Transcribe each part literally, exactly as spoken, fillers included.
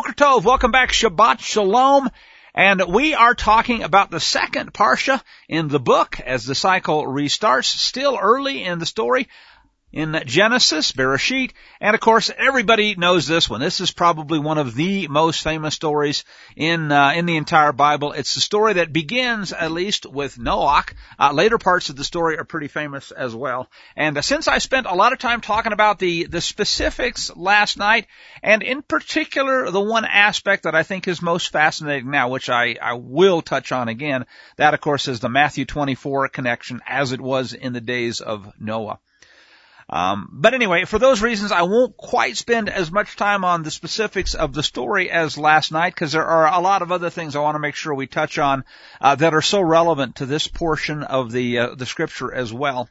Boker Tov, welcome back, Shabbat Shalom. And we are talking about the second parsha in the book as the cycle restarts, still early in the story in Genesis, Bereshit, and of course everybody knows this one. This is probably one of the most famous stories in uh, in the entire Bible. It's the story that begins, at least, with Noah. Uh, later parts of the story are pretty famous as well. And uh, since I spent a lot of time talking about the the specifics last night, and in particular the one aspect that I think is most fascinating now, which I, I will touch on again, that of course is the Matthew twenty-four connection as it was in the days of Noah. Um, but anyway, for those reasons, I won't quite spend as much time on the specifics of the story as last night, because there are a lot of other things I want to make sure we touch on uh, that are so relevant to this portion of the uh, the scripture as well.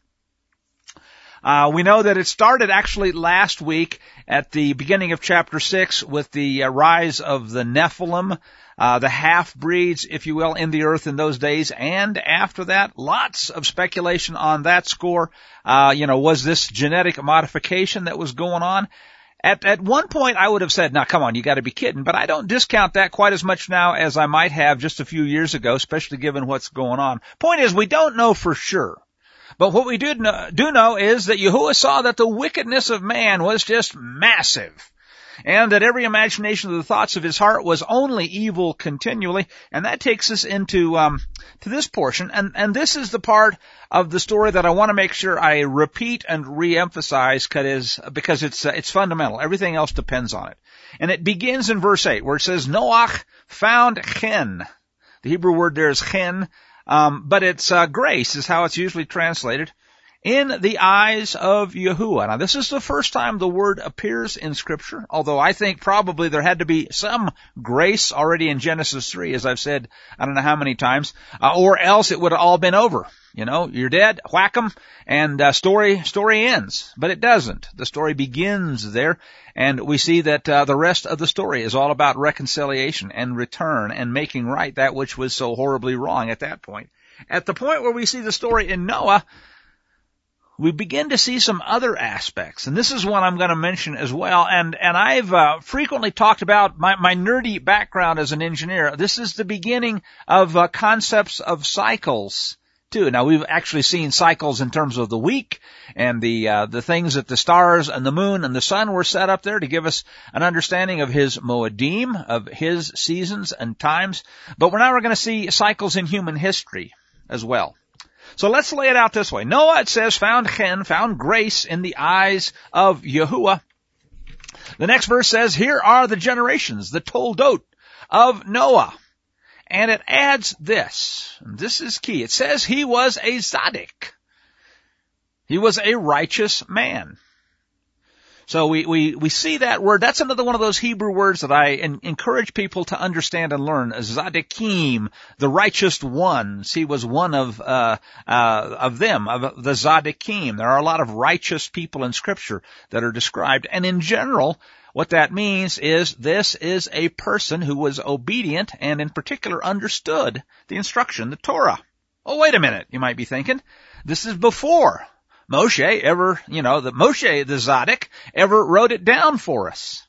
Uh, we know that it started actually last week at the beginning of chapter six with the uh, rise of the Nephilim, uh, the half-breeds, if you will, in the earth in those days. And after that, lots of speculation on that score. Uh, you know, was this genetic modification that was going on? At, at one point, I would have said, now, come on, you got to be kidding. But I don't discount that quite as much now as I might have just a few years ago, especially given what's going on. Point is, we don't know for sure. But what we do know, do know is that Yahuwah saw that the wickedness of man was just massive, and that every imagination of the thoughts of his heart was only evil continually. And that takes us into um to this portion, and and this is the part of the story that I want to make sure I repeat and reemphasize, because because it's uh, it's fundamental. Everything else depends on it. And it begins in verse eight, where it says, Noach found chen. The Hebrew word there is chen. Um, but it's, uh, grace is how it's usually translated, in the eyes of Yahuwah. Now, this is the first time the word appears in Scripture, although I think probably there had to be some grace already in Genesis three, as I've said I don't know how many times, uh, or else it would have all been over. You know, you're dead, whack 'em, and uh, story story ends. But it doesn't. The story begins there, and we see that uh, the rest of the story is all about reconciliation and return and making right that which was so horribly wrong at that point. At the point where we see the story in Noah, we begin to see some other aspects, and this is one I'm going to mention as well. And and I've uh, frequently talked about my, my nerdy background as an engineer. This is the beginning of uh, concepts of cycles too. Now, we've actually seen cycles in terms of the week and the uh, the things that the stars and the moon and the sun were set up there to give us an understanding of his moedim, of his seasons and times. But we're now going to see cycles in human history as well. So let's lay it out this way. Noah, it says, found chen, found grace in the eyes of Yahuwah. The next verse says, here are the generations, the toldot of Noah. And it adds this, and this is key. It says he was a tzaddik. He was a righteous man. So we, we, we see that word. That's another one of those Hebrew words that I en- encourage people to understand and learn. Tzaddikim, the righteous ones. He was one of, uh, uh, of them, of the tzaddikim. There are a lot of righteous people in Scripture that are described. And in general, what that means is this is a person who was obedient and in particular understood the instruction, the Torah. Oh, wait a minute, you might be thinking. This is before Moshe ever, you know, the Moshe, the Tzaddik, ever wrote it down for us.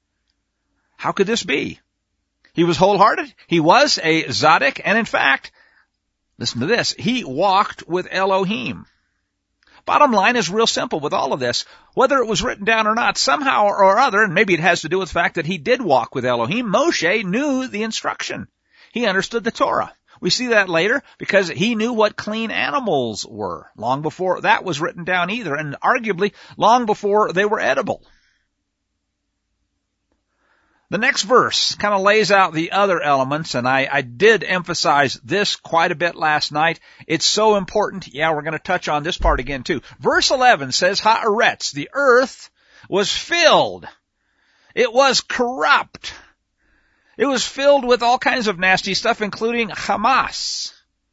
How could this be? He was wholehearted. He was a Tzaddik. And in fact, listen to this, he walked with Elohim. Bottom line is real simple with all of this. Whether it was written down or not, somehow or other, and maybe it has to do with the fact that he did walk with Elohim, Moshe knew the instruction. He understood the Torah. We see that later because he knew what clean animals were long before that was written down either, and arguably long before they were edible. The next verse kind of lays out the other elements, and I, I did emphasize this quite a bit last night. It's so important. Yeah, we're going to touch on this part again too. Verse eleven says, Haaretz, the earth was filled. It was corrupt. It was filled with all kinds of nasty stuff, including Hamas.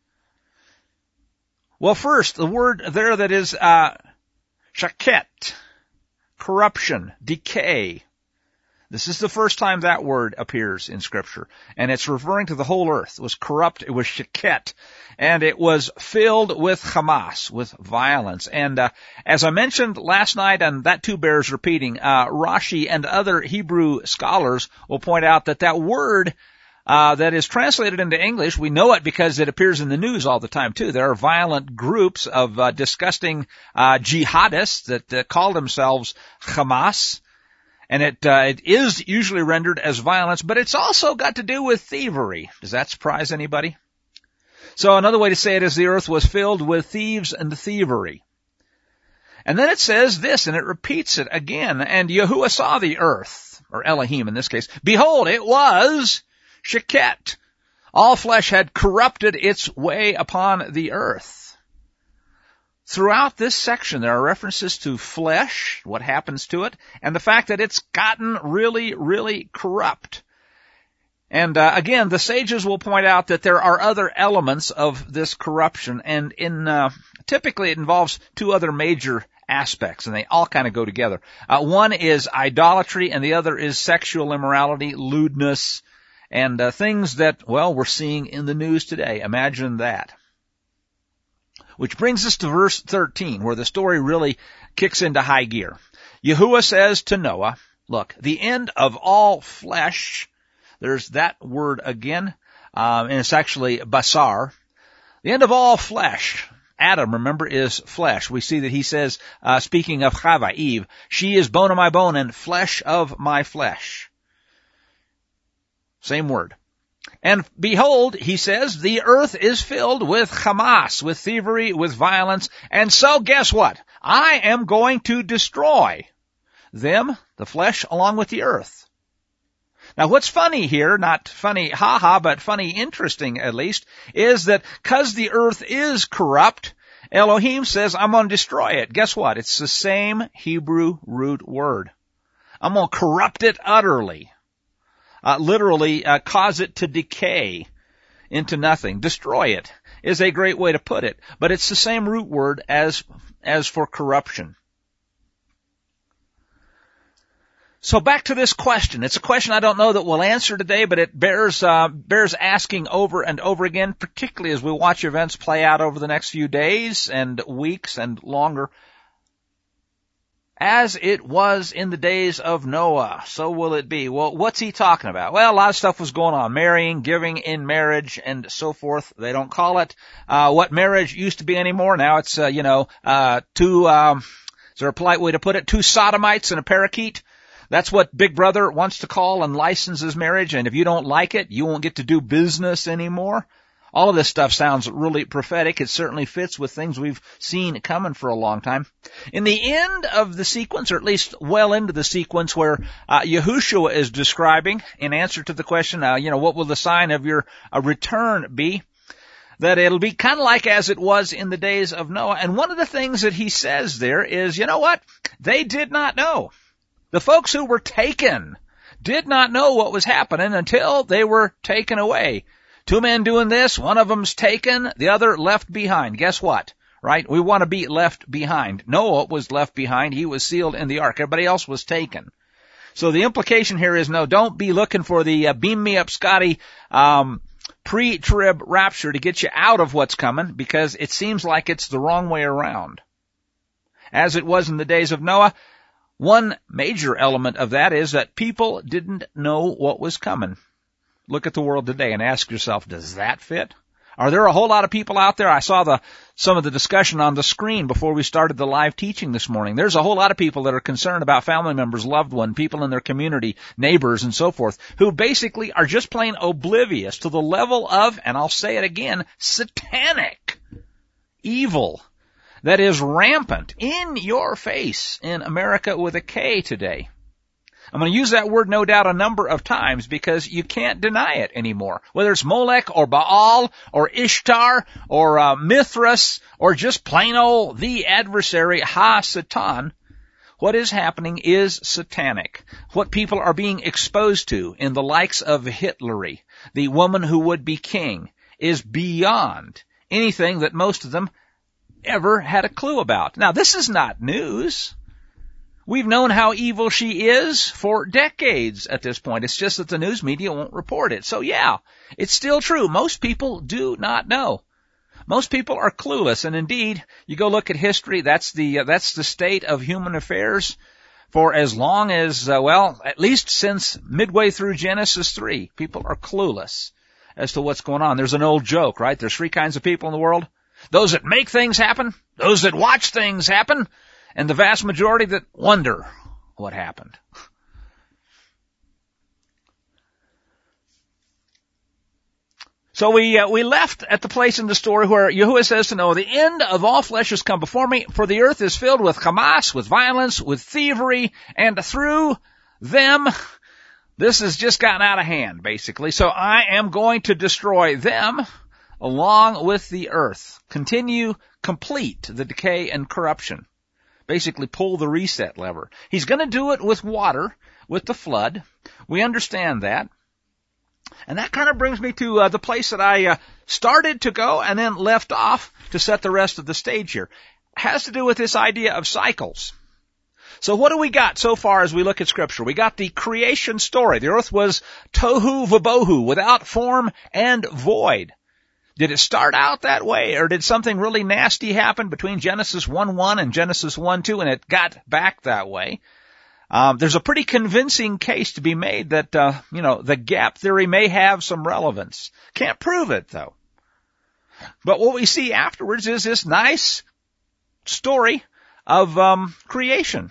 Well, first, the word there that is uh shaket, corruption, decay. This is the first time that word appears in Scripture, and it's referring to the whole earth. It was corrupt, it was sheket, and it was filled with Hamas, with violence. And uh, as I mentioned last night, and that too bears repeating, uh, Rashi and other Hebrew scholars will point out that that word uh, that is translated into English, we know it because it appears in the news all the time too. There are violent groups of uh, disgusting uh, jihadists that uh, call themselves Hamas. And it, uh, it is usually rendered as violence, but it's also got to do with thievery. Does that surprise anybody? So another way to say it is the earth was filled with thieves and thievery. And then it says this, and it repeats it again. And Yahuwah saw the earth, or Elohim in this case. Behold, it was sheket. All flesh had corrupted its way upon the earth. Throughout this section, there are references to flesh, what happens to it, and the fact that it's gotten really, really corrupt. And uh, again, the sages will point out that there are other elements of this corruption, and in uh, typically it involves two other major aspects, and they all kind of go together. Uh, one is idolatry, and the other is sexual immorality, lewdness, and uh, things that, well, we're seeing in the news today. Imagine that. Which brings us to verse thirteen, where the story really kicks into high gear. Yahuwah says to Noah, look, the end of all flesh, there's that word again, um, and it's actually basar. The end of all flesh, Adam, remember, is flesh. We see that he says, uh, speaking of Chava, Eve, she is bone of my bone and flesh of my flesh. Same word. And behold, he says, the earth is filled with Hamas, with thievery, with violence, and so guess what? I am going to destroy them, the flesh, along with the earth. Now what's funny here, not funny ha-ha, but funny interesting at least, is that because the earth is corrupt, Elohim says, I'm going to destroy it. Guess what? It's the same Hebrew root word. I'm going to corrupt it utterly. Uh, literally uh, cause it to decay into nothing. Destroy it is a great way to put it, but it's the same root word as as for corruption. So back to this question. It's a question I don't know that we'll answer today, but it bears uh, bears asking over and over again, particularly as we watch events play out over the next few days and weeks and longer. As it was in the days of Noah, so will it be. Well, what's he talking about? Well, a lot of stuff was going on. Marrying, giving in marriage, and so forth. They don't call it uh what marriage used to be anymore. Now it's, uh, you know, uh two, um, is there a polite way to put it? Two sodomites and a parakeet. That's what Big Brother wants to call and licenses marriage, and if you don't like it, you won't get to do business anymore. All of this stuff sounds really prophetic. It certainly fits with things we've seen coming for a long time. In the end of the sequence, or at least well into the sequence where uh, Yahushua is describing, in answer to the question, uh, you know, what will the sign of your uh, return be? That it'll be kind of like as it was in the days of Noah. And one of the things that he says there is, you know what? They did not know. The folks who were taken did not know what was happening until they were taken away. Two men doing this, one of them's taken, the other left behind. Guess what? Right? We want to be left behind. Noah was left behind. He was sealed in the ark. Everybody else was taken. So the implication here is, no, don't be looking for the uh, beam me up, Scotty, um, pre-trib rapture to get you out of what's coming, because it seems like it's the wrong way around. As it was in the days of Noah, one major element of that is that people didn't know what was coming. Look at the world today and ask yourself, does that fit? Are there a whole lot of people out there? I saw the some of the discussion on the screen before we started the live teaching this morning. There's a whole lot of people that are concerned about family members, loved ones, people in their community, neighbors, and so forth, who basically are just plain oblivious to the level of, and I'll say it again, satanic evil that is rampant in your face in America with a K today. I'm going to use that word, no doubt, a number of times because you can't deny it anymore. Whether it's Molech or Baal or Ishtar or uh, Mithras or just plain old the adversary, Ha-Satan, what is happening is satanic. What people are being exposed to in the likes of Hitlery, the woman who would be king, is beyond anything that most of them ever had a clue about. Now, this is not news. We've known how evil she is for decades at this point. It's just that the news media won't report it. So yeah, it's still true. Most people do not know. Most people are clueless. And indeed, you go look at history, that's the, uh, that's the state of human affairs for as long as, uh, well, at least since midway through Genesis three. People are clueless as to what's going on. There's an old joke, right? There's three kinds of people in the world. Those that make things happen, those that watch things happen, and the vast majority that wonder what happened. So we uh, we left at the place in the story where Yahuwah says to Noah, the end of all flesh has come before me, for the earth is filled with Hamas, with violence, with thievery, and through them, this has just gotten out of hand, basically. So I am going to destroy them along with the earth. Continue, complete the decay and corruption. Basically pull the reset lever. He's going to do it with water, with the flood. We understand that. And that kind of brings me to uh, the place that I uh, started to go and then left off to set the rest of the stage here. It has to do with this idea of cycles. So what do we got so far as we look at Scripture? We got the creation story. The earth was tohu vabohu, without form and void. Did it start out that way, or did something really nasty happen between Genesis one one and Genesis one two, and it got back that way? Um, there's a pretty convincing case to be made that, uh, you know, the gap theory may have some relevance. Can't prove it, though. But what we see afterwards is this nice story of um, creation.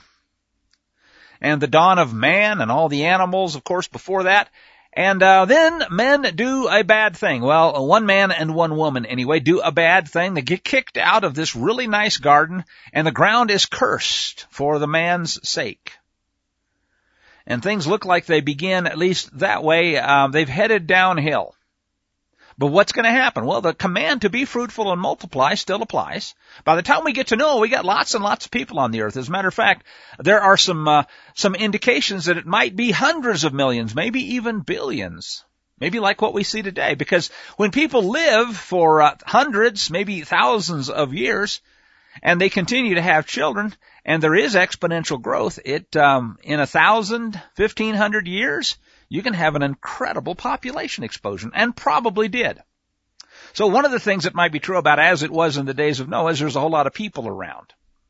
And the dawn of man and all the animals, of course, before that. And uh, then men do a bad thing. Well, one man and one woman, anyway, do a bad thing. They get kicked out of this really nice garden, and the ground is cursed for the man's sake. And things look like they begin, at least that way, um, they've headed downhill. But what's going to happen? Well, the command to be fruitful and multiply still applies. By the time we get to Noah, we got lots and lots of people on the earth. As a matter of fact, there are some uh, some indications that it might be hundreds of millions, maybe even billions. Maybe like what we see today. Because when people live for uh, hundreds, maybe thousands of years, and they continue to have children, and there is exponential growth, it um, in a thousand, fifteen hundred years, you can have an incredible population explosion, and probably did. So one of the things that might be true about as it was in the days of Noah is there's a whole lot of people around.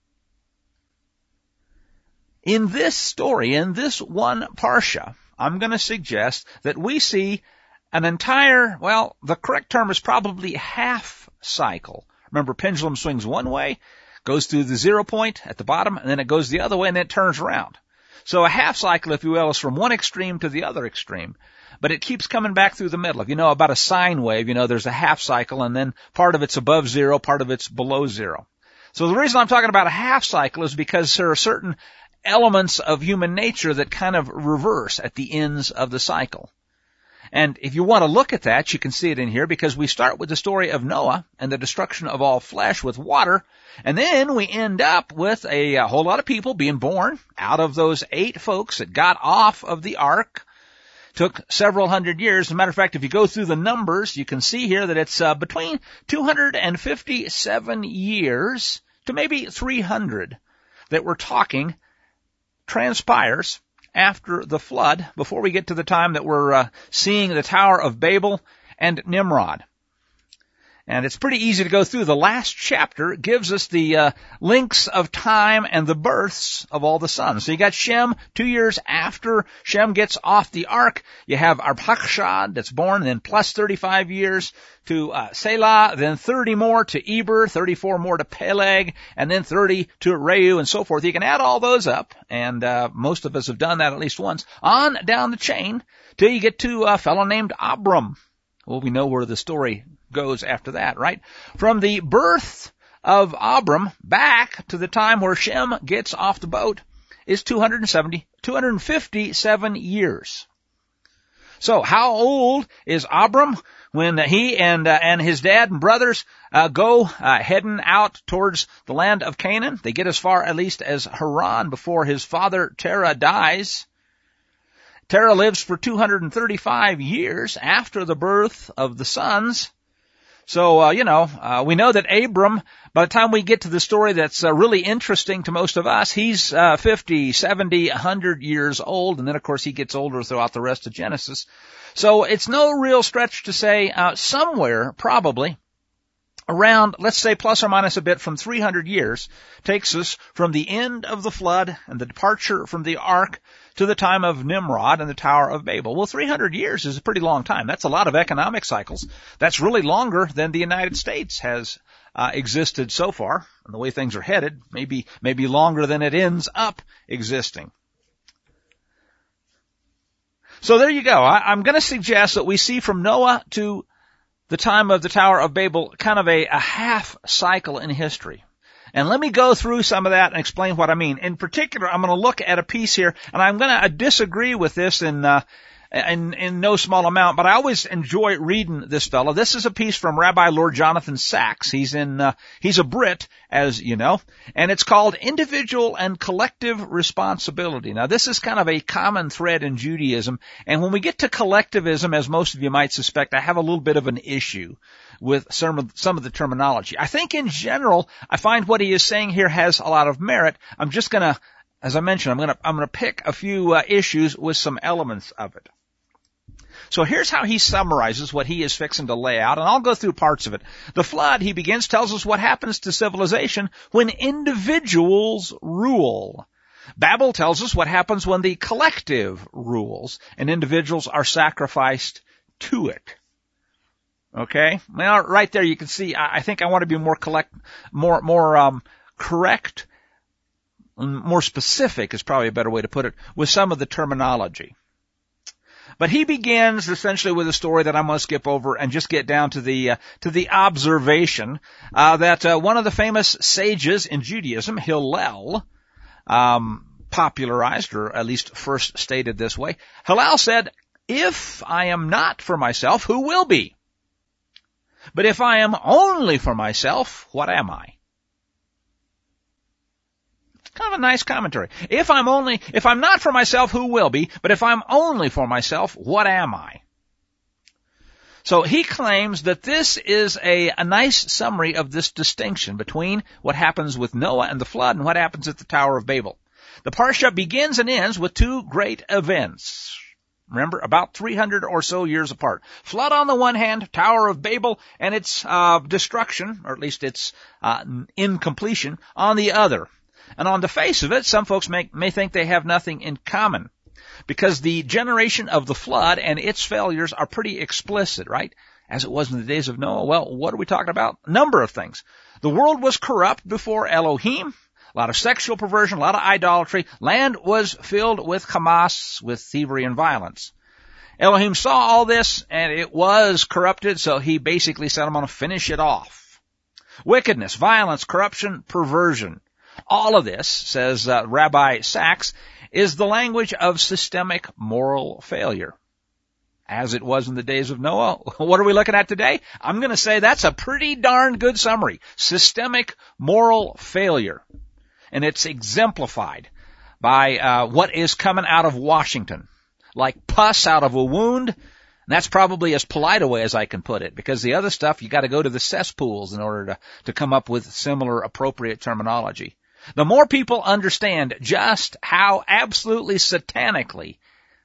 In this story, in this one parsha, I'm going to suggest that we see an entire, well, the correct term is probably half cycle. Remember, pendulum swings one way, goes through the zero point at the bottom, and then it goes the other way, and then it turns around. So a half cycle, if you will, is from one extreme to the other extreme. But it keeps coming back through the middle. If you know about a sine wave, you know there's a half cycle, and then part of it's above zero, part of it's below zero. So the reason I'm talking about a half cycle is because there are certain elements of human nature that kind of reverse at the ends of the cycle. And if you want to look at that, you can see it in here, because we start with the story of Noah and the destruction of all flesh with water, and then we end up with a, a whole lot of people being born out of those eight folks that got off of the ark. Took several hundred years. As a matter of fact, if you go through the numbers, you can see here that it's uh, between two hundred fifty-seven years to maybe three hundred that we're talking transpires after the flood, before we get to the time that we're uh, seeing the Tower of Babel and Nimrod. And it's pretty easy to go through. The last chapter gives us the uh, links of time and the births of all the sons. So you got Shem, two years after Shem gets off the ark. You have Arpachshad that's born, and then plus thirty-five years to uh, Selah, then thirty more to Eber, thirty-four more to Peleg, and then thirty to Reu, and so forth. You can add all those up, and uh, most of us have done that at least once, on down the chain till you get to a fellow named Abram. Well, we know where the story goes after that, right? From the birth of Abram back to the time where Shem gets off the boat is two hundred seventy, two hundred fifty-seven years. So how old is Abram when he and uh, and his dad and brothers uh, go uh, heading out towards the land of Canaan? They get as far at least as Haran before his father Terah dies. Terah lives for two hundred thirty-five years after the birth of the sons. So, uh, you know, uh, we know that Abram, by the time we get to the story that's uh, really interesting to most of us, he's uh, fifty, seventy, one hundred years old, and then, of course, he gets older throughout the rest of Genesis. So it's no real stretch to say uh, somewhere, probably, around, let's say plus or minus a bit, from three hundred years, takes us from the end of the flood and the departure from the ark to the time of Nimrod and the Tower of Babel. Well, three hundred years is a pretty long time. That's a lot of economic cycles. That's really longer than the United States has uh, existed so far. And the way things are headed, maybe maybe longer than it ends up existing. So there you go. I, I'm going to suggest that we see from Noah to the time of the Tower of Babel kind of a, a half cycle in history. And let me go through some of that and explain what I mean. In particular, I'm going to look at a piece here, and I'm going to disagree with this in, uh, in, in no small amount, but I always enjoy reading this fellow. This is a piece from Rabbi Lord Jonathan Sacks. He's in, uh, he's a Brit, as you know, and it's called Individual and Collective Responsibility. Now, this is kind of a common thread in Judaism, and when we get to collectivism, as most of you might suspect, I have a little bit of an issue with some of, some of the terminology. I think in general, I find what he is saying here has a lot of merit. I'm just going to, as I mentioned, I'm going to, I'm going to pick a few uh, issues with some elements of it. So here's how he summarizes what he is fixing to lay out, and I'll go through parts of it. The flood, he begins, tells us what happens to civilization when individuals rule. Babel tells us what happens when the collective rules and individuals are sacrificed to it. Okay? Now, right there you can see, I think I want to be more collect, more, more, um, correct, more specific is probably a better way to put it, with some of the terminology. But he begins essentially with a story that I'm going to skip over and just get down to the uh, to the observation uh, that uh, one of the famous sages in Judaism, Hillel, um, popularized, or at least first stated this way. Hillel said, "If I am not for myself, who will be? But if I am only for myself, what am I?" Kind of a nice commentary. If I'm only, if I'm not for myself, who will be? But if I'm only for myself, what am I? So he claims that this is a, a nice summary of this distinction between what happens with Noah and the flood and what happens at the Tower of Babel. The Parsha begins and ends with two great events. Remember, about three hundred or so years apart. Flood on the one hand, Tower of Babel, and its uh, destruction, or at least its uh, incompletion, on the other. And on the face of it, some folks may, may think they have nothing in common, because the generation of the flood and its failures are pretty explicit, right? As it was in the days of Noah. Well, what are we talking about? A number of things. The world was corrupt before Elohim. A lot of sexual perversion, a lot of idolatry. Land was filled with Hamas, with thievery and violence. Elohim saw all this, and it was corrupted, so he basically said, I'm going to finish it off. Wickedness, violence, corruption, perversion. All of this, says uh, Rabbi Sacks, is the language of systemic moral failure. As it was in the days of Noah, what are we looking at today? I'm going to say that's a pretty darn good summary. Systemic moral failure. And it's exemplified by uh, what is coming out of Washington. Like pus out of a wound. And that's probably as polite a way as I can put it, because the other stuff, you got to go to the cesspools in order to, to come up with similar appropriate terminology. The more people understand just how absolutely satanically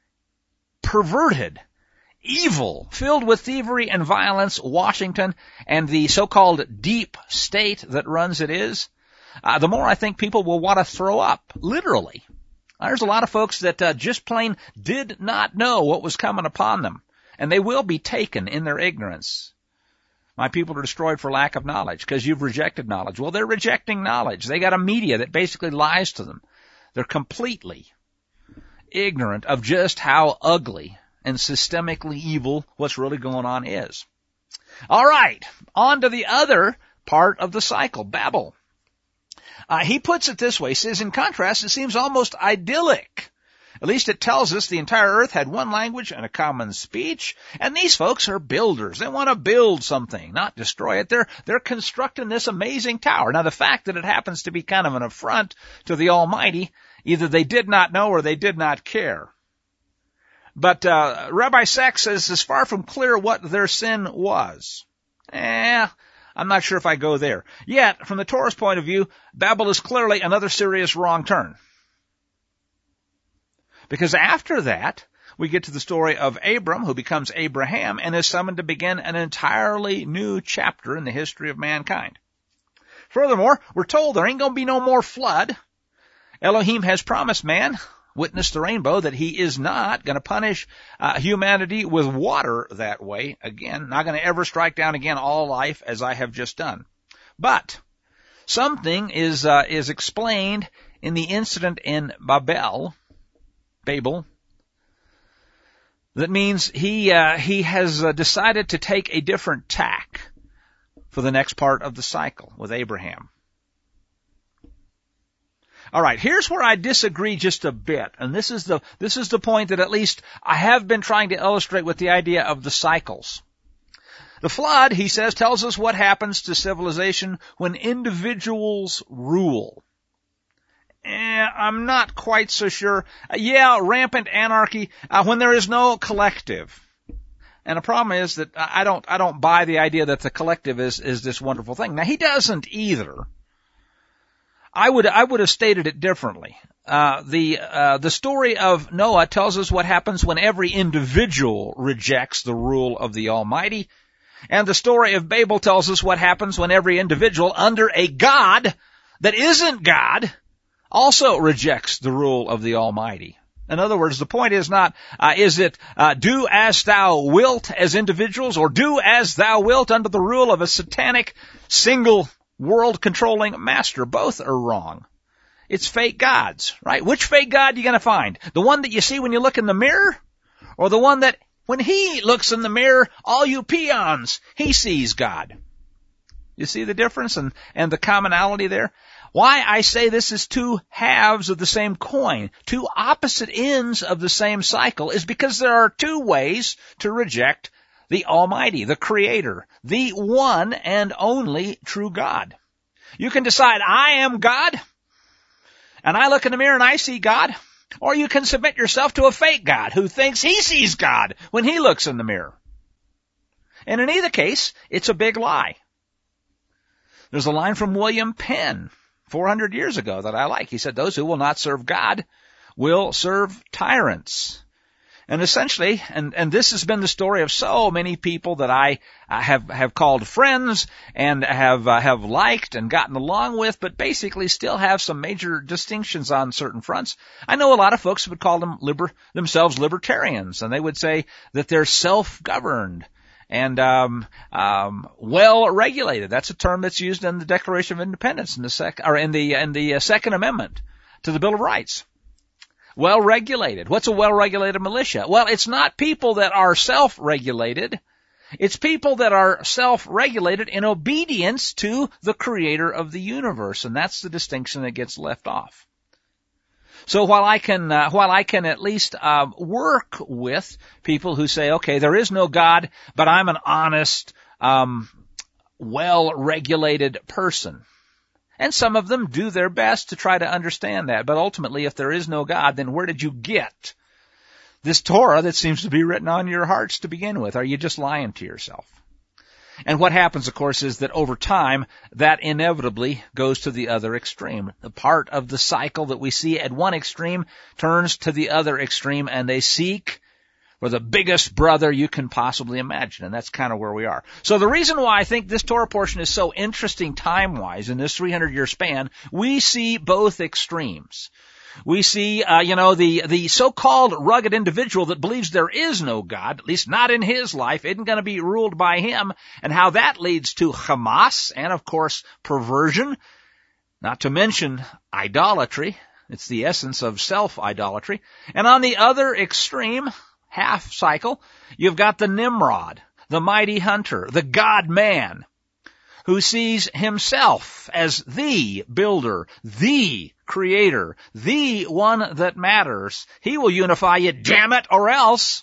perverted, evil, filled with thievery and violence Washington and the so-called deep state that runs it is, uh, the more I think people will want to throw up, literally. There's a lot of folks that uh, just plain did not know what was coming upon them, and they will be taken in their ignorance. My people are destroyed for lack of knowledge, because you've rejected knowledge. Well, they're rejecting knowledge. They got a media that basically lies to them. They're completely ignorant of just how ugly and systemically evil what's really going on is. All right, on to the other part of the cycle, Babel. Uh, he puts it this way. He says, in contrast, it seems almost idyllic. At least it tells us the entire earth had one language and a common speech, and these folks are builders. They want to build something, not destroy it. They're, they're constructing this amazing tower. Now, the fact that it happens to be kind of an affront to the Almighty, either they did not know or they did not care. But uh, Rabbi Sacks says it's far from clear what their sin was. Eh, I'm not sure if I go there. Yet, from the Torah's point of view, Babel is clearly another serious wrong turn. Because after that, we get to the story of Abram, who becomes Abraham, and is summoned to begin an entirely new chapter in the history of mankind. Furthermore, we're told there ain't going to be no more flood. Elohim has promised man, witness the rainbow, that he is not going to punish uh, humanity with water that way again, not going to ever strike down again all life as I have just done. But something is uh, is explained in the incident in Babel, Babel, that means he uh, he has uh, decided to take a different tack for the next part of the cycle with Abraham. All right, here's where I disagree just a bit, and this is the this is the point that at least I have been trying to illustrate with the idea of the cycles. The flood, he says, tells us what happens to civilization when individuals rule. Eh, I'm not quite so sure. Uh, yeah, rampant anarchy uh, when there is no collective. And the problem is that I don't I don't buy the idea that the collective is is this wonderful thing. Now, he doesn't either. I would I would have stated it differently. Uh, the uh, the story of Noah tells us what happens when every individual rejects the rule of the Almighty, and the story of Babel tells us what happens when every individual under a God that isn't God also rejects the rule of the Almighty. In other words, the point is not, uh, is it uh, do as thou wilt as individuals, or do as thou wilt under the rule of a satanic single world-controlling master. Both are wrong. It's fake gods, right? Which fake god are you going to find? The one that you see when you look in the mirror? Or the one that when he looks in the mirror, all you peons, he sees God? You see the difference and, and the commonality there? Why I say this is two halves of the same coin, two opposite ends of the same cycle, is because there are two ways to reject the Almighty, the Creator, the one and only true God. You can decide, I am God, and I look in the mirror and I see God, or you can submit yourself to a fake God who thinks he sees God when he looks in the mirror. And in either case, it's a big lie. There's a line from William Penn four hundred years ago that I like. He said, those who will not serve God will serve tyrants. And essentially, and, and this has been the story of so many people that I uh, have, have called friends and have, uh, have liked and gotten along with, but basically still have some major distinctions on certain fronts. I know a lot of folks would call them liber, themselves libertarians, and they would say that they're self-governed and um, um, well-regulated. That's a term that's used in the Declaration of Independence in the sec, or in the in the uh, Second Amendment to the Bill of Rights. Well-regulated. What's a well-regulated militia? Well, it's not people that are self-regulated. It's people that are self-regulated in obedience to the Creator of the universe, and that's the distinction that gets left off. So while I can, uh, while I can at least uh, work with people who say, okay, there is no God, but I'm an honest, um, well-regulated person. And some of them do their best to try to understand that. But ultimately, if there is no God, then where did you get this Torah that seems to be written on your hearts to begin with? Are you just lying to yourself? And what happens, of course, is that over time, that inevitably goes to the other extreme. The part of the cycle that we see at one extreme turns to the other extreme, and they seek for the biggest brother you can possibly imagine. And that's kind of where we are. So the reason why I think this Torah portion is so interesting time-wise in this three hundred year span, we see both extremes. We see, uh, you know, the, the so-called rugged individual that believes there is no God, at least not in his life, isn't going to be ruled by him, and how that leads to Hamas and, of course, perversion, not to mention idolatry. It's the essence of self-idolatry. And on the other extreme, half cycle, you've got the Nimrod, the mighty hunter, the God-man, who sees himself as the builder, the creator, the one that matters. He will unify you, damn it, or else.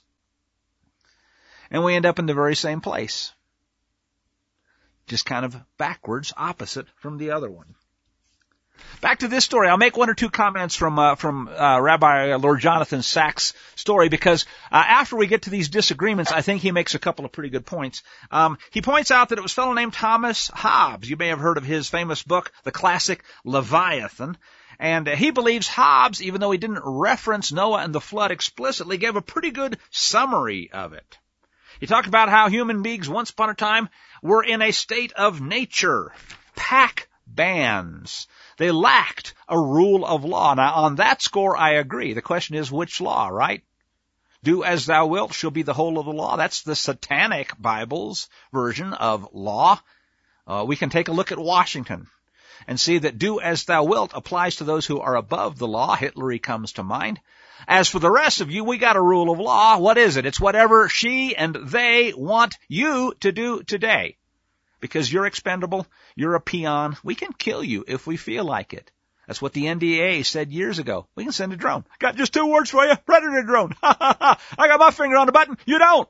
And we end up in the very same place. Just kind of backwards, opposite from the other one. Back to this story. I'll make one or two comments from uh, from uh, Rabbi Lord Jonathan Sacks' story, because uh, after we get to these disagreements, I think he makes a couple of pretty good points. Um, he points out that it was a fellow named Thomas Hobbes. You may have heard of his famous book, the classic Leviathan. And uh, he believes Hobbes, even though he didn't reference Noah and the flood explicitly, gave a pretty good summary of it. He talked about how human beings once upon a time were in a state of nature, pack bands. They lacked a rule of law. Now, on that score, I agree. The question is, which law, right? Do as thou wilt shall be the whole of the law. That's the Satanic Bible's version of law. Uh, we can take a look at Washington and see that do as thou wilt applies to those who are above the law. Hitler comes to mind. As for the rest of you, we got a rule of law. What is it? It's whatever she and they want you to do today. Because you're expendable, you're a peon, we can kill you if we feel like it. That's what the N D A A said years ago. We can send a drone. Got just two words for you, predator drone. Ha ha ha, I got my finger on the button, you don't.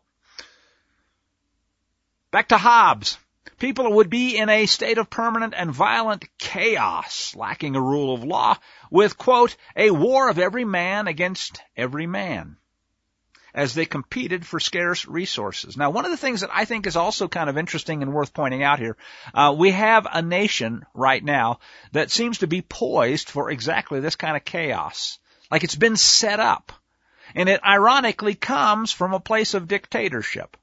Back to Hobbes. People would be in a state of permanent and violent chaos, lacking a rule of law, with, quote, a war of every man against every man, as they competed for scarce resources. Now, one of the things that I think is also kind of interesting and worth pointing out here, uh, we have a nation right now that seems to be poised for exactly this kind of chaos. Like it's been set up. And it ironically comes from a place of dictatorship.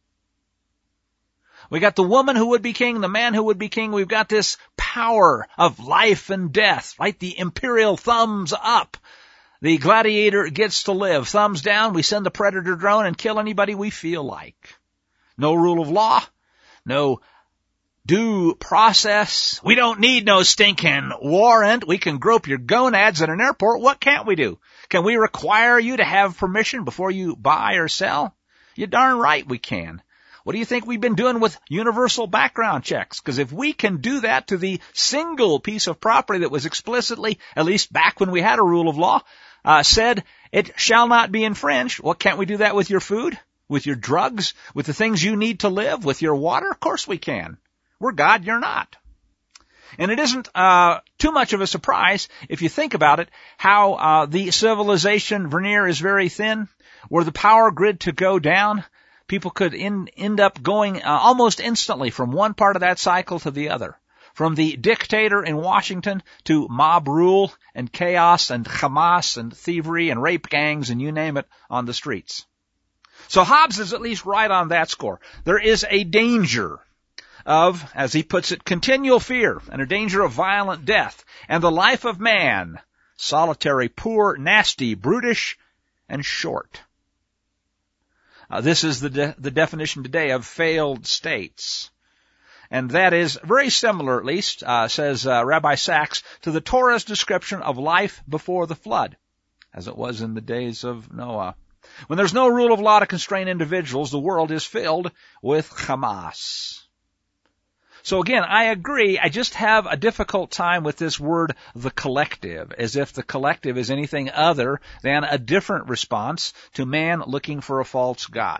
We got the woman who would be king, the man who would be king. We've got this power of life and death, right? The imperial thumbs up. The gladiator gets to live. Thumbs down, we send the predator drone and kill anybody we feel like. No rule of law. No due process. We don't need no stinking warrant. We can grope your gonads at an airport. What can't we do? Can we require you to have permission before you buy or sell? You darn right we can. What do you think we've been doing with universal background checks? Because if we can do that to the single piece of property that was explicitly, at least back when we had a rule of law, uh, said it shall not be infringed, well, can't we do that with your food, with your drugs, with the things you need to live, with your water? Of course we can. We're God, you're not. And it isn't uh too much of a surprise, if you think about it, how uh the civilization veneer is very thin. Were the power grid to go down, people could in, end up going uh, almost instantly from one part of that cycle to the other. From the dictator in Washington to mob rule and chaos and Hamas and thievery and rape gangs and you name it on the streets. So Hobbes is at least right on that score. There is a danger of, as he puts it, continual fear and a danger of violent death and the life of man, solitary, poor, nasty, brutish, and short. Uh, this is the de- the definition today of failed states. And that is very similar, at least, uh, says uh, Rabbi Sacks, to the Torah's description of life before the flood, as it was in the days of Noah. When there's no rule of law to constrain individuals, the world is filled with Hamas. So again, I agree, I just have a difficult time with this word, the collective, as if the collective is anything other than a different response to man looking for a false god.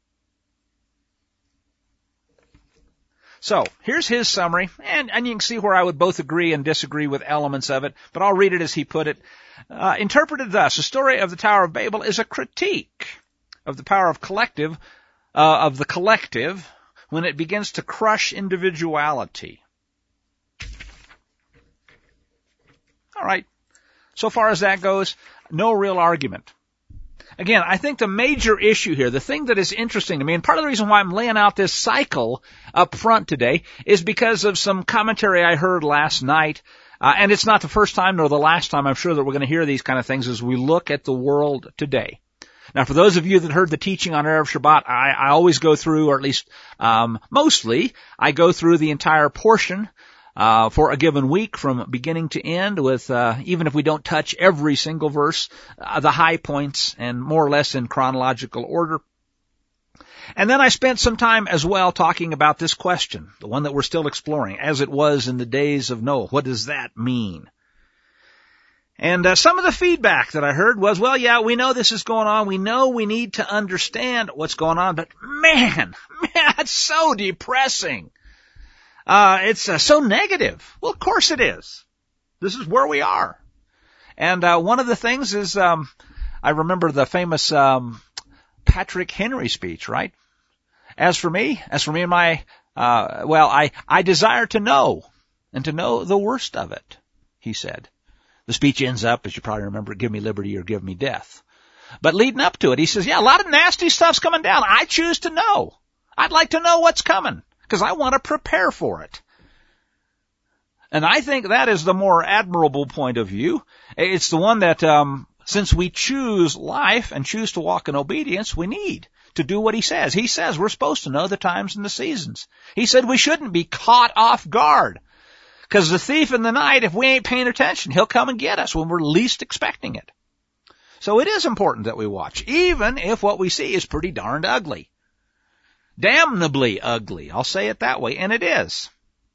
So, here's his summary, and, and you can see where I would both agree and disagree with elements of it, but I'll read it as he put it. Uh, interpreted thus, the story of the Tower of Babel is a critique of the power of collective, uh, of the collective, when it begins to crush individuality. All right. So far as that goes, no real argument. Again, I think the major issue here, the thing that is interesting to me, and part of the reason why I'm laying out this cycle up front today, is because of some commentary I heard last night. Uh, and it's not the first time nor the last time I'm sure that we're going to hear these kind of things as we look at the world today. Now, for those of you that heard the teaching on Erev Shabbat, I, I always go through, or at least um, mostly, I go through the entire portion uh, for a given week from beginning to end with, uh, even if we don't touch every single verse, uh, the high points and more or less in chronological order. And then I spent some time as well talking about this question, the one that we're still exploring, as it was in the days of Noah. What does that mean? And uh, some of the feedback that I heard was, well, yeah, we know this is going on. We know we need to understand what's going on. But man, man, it's so depressing. Uh, it's uh, so negative. Well, of course it is. This is where we are. And uh, one of the things is, um, I remember the famous um, Patrick Henry speech, right? As for me, as for me and my, uh, well, I, I desire to know, and to know the worst of it, he said. The speech ends up, as you probably remember, give me liberty or give me death. But leading up to it, he says, yeah, a lot of nasty stuff's coming down. I choose to know. I'd like to know what's coming, because I want to prepare for it. And I think that is the more admirable point of view. It's the one that, um, since we choose life and choose to walk in obedience, we need to do what he says. He says we're supposed to know the times and the seasons. He said we shouldn't be caught off guard. Because the thief in the night, if we ain't paying attention, he'll come and get us when we're least expecting it. So it is important that we watch, even if what we see is pretty darned ugly. Damnably ugly, I'll say it that way, and it is.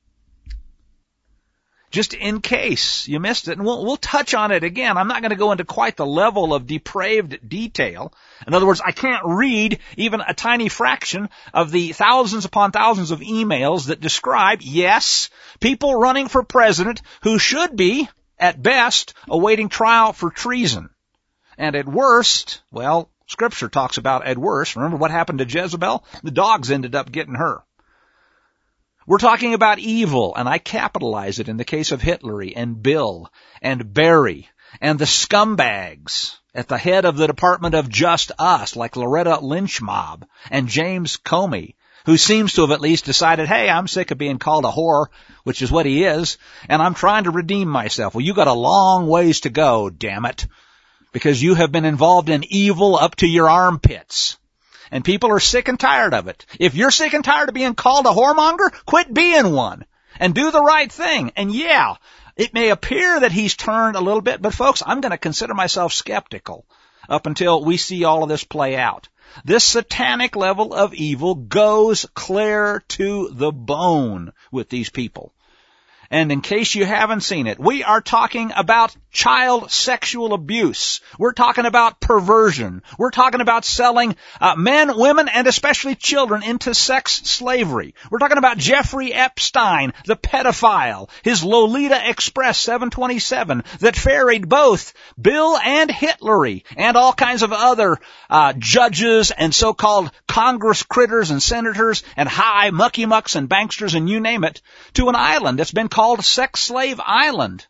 Just in case you missed it, and we'll, we'll touch on it again. I'm not going to go into quite the level of depraved detail. In other words, I can't read even a tiny fraction of the thousands upon thousands of emails that describe, yes, people running for president who should be, at best, awaiting trial for treason. And at worst, well, Scripture talks about at worst. Remember what happened to Jezebel? The dogs ended up getting her. We're talking about evil, and I capitalize it in the case of Hitler and Bill and Barry and the scumbags at the head of the Department of Just Us, like Loretta Lynch Mob and James Comey, who seems to have at least decided, hey, I'm sick of being called a whore, which is what he is, and I'm trying to redeem myself. Well, you got a long ways to go, damn it, because you have been involved in evil up to your armpits. And people are sick and tired of it. If you're sick and tired of being called a whoremonger, quit being one and do the right thing. And yeah, it may appear that he's turned a little bit, but folks, I'm going to consider myself skeptical up until we see all of this play out. This satanic level of evil goes clear to the bone with these people. And in case you haven't seen it, we are talking about child sexual abuse. We're talking about perversion. We're talking about selling uh, men, women, and especially children into sex slavery. We're talking about Jeffrey Epstein, the pedophile, his Lolita Express seven twenty-seven that ferried both Bill and Hitlery and all kinds of other uh, judges and so-called Congress critters and senators and high mucky mucks and banksters and you name it to an island that's been called called Sex Slave Island.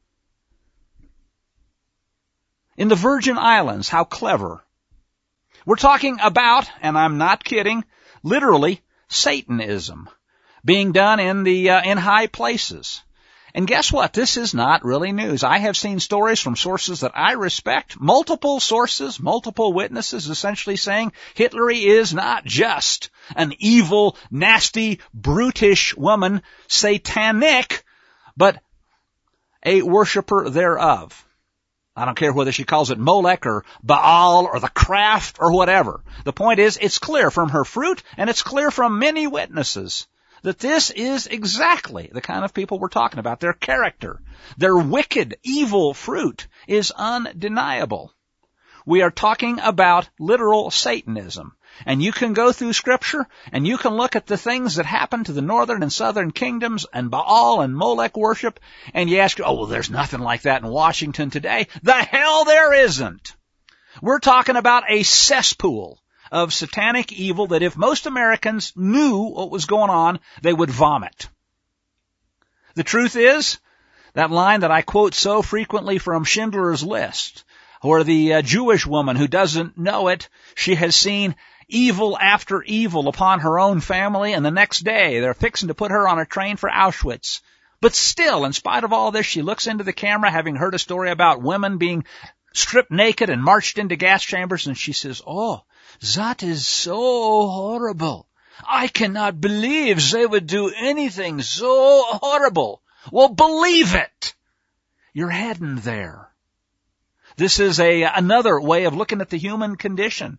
In the Virgin Islands, how clever. We're talking about, and I'm not kidding, literally Satanism being done in the uh, in high places. And guess what? This is not really news. I have seen stories from sources that I respect, multiple sources, multiple witnesses essentially saying Hitlery is not just an evil, nasty, brutish woman, satanic, but a worshiper thereof. I don't care whether she calls it Molech or Baal or the craft or whatever. The point is, it's clear from her fruit, and it's clear from many witnesses, that this is exactly the kind of people we're talking about. Their character, their wicked, evil fruit is undeniable. We are talking about literal Satanism. And you can go through Scripture, and you can look at the things that happened to the northern and southern kingdoms and Baal and Molech worship, and you ask, oh, well, there's nothing like that in Washington today. The hell there isn't. We're talking about a cesspool of satanic evil that if most Americans knew what was going on, they would vomit. The truth is, that line that I quote so frequently from Schindler's List, where the uh, Jewish woman who doesn't know it, she has seen evil after evil upon her own family, and the next day they're fixing to put her on a train for Auschwitz. But still, in spite of all this, she looks into the camera, having heard a story about women being stripped naked and marched into gas chambers, and she says, oh, that is so horrible. I cannot believe they would do anything so horrible. Well, believe it. You're heading there. This is a another way of looking at the human condition.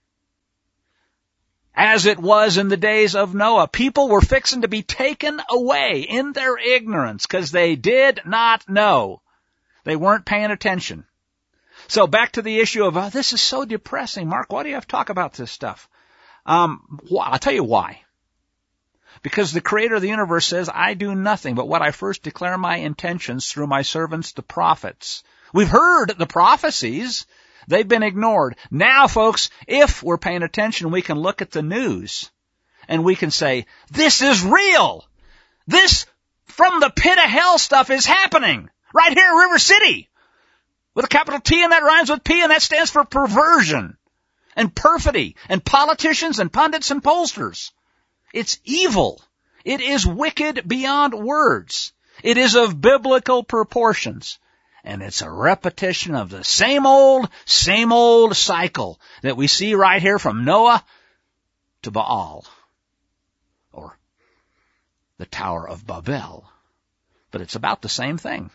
As it was in the days of Noah, people were fixing to be taken away in their ignorance because they did not know. They weren't paying attention. So back to the issue of, oh, this is so depressing. Mark, why do you have to talk about this stuff? Um, wh- I'll tell you why. Because the Creator of the universe says, I do nothing but what I first declare my intentions through my servants, the prophets. We've heard the prophecies. They've been ignored. Now, folks, if we're paying attention, we can look at the news and we can say, this is real. This from the pit of hell stuff is happening right here in River City with a capital T, and that rhymes with P, and that stands for perversion and perfidy and politicians and pundits and pollsters. It's evil. It is wicked beyond words. It is of biblical proportions. And it's a repetition of the same old, same old cycle that we see right here from Noah to Baal, or the Tower of Babel. But it's about the same thing.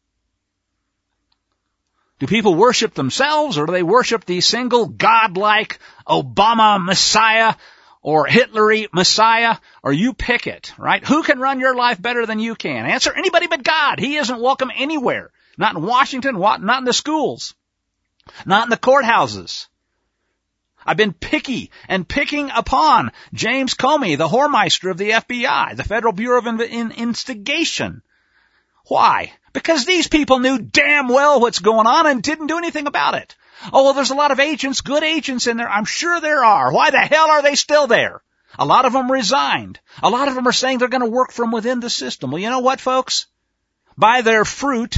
Do people worship themselves, or do they worship the single godlike Obama Messiah or Hitlery Messiah? Or you pick it, right? Who can run your life better than you can? Answer, anybody but God. He isn't welcome anywhere. Not in Washington, not in the schools, not in the courthouses. I've been picky and picking upon James Comey, the whoremeister of the F B I, the Federal Bureau of Investigation. Why? Because these people knew damn well what's going on and didn't do anything about it. Oh, well, there's a lot of agents, good agents in there. I'm sure there are. Why the hell are they still there? A lot of them resigned. A lot of them are saying they're going to work from within the system. Well, you know what, folks? By their fruit,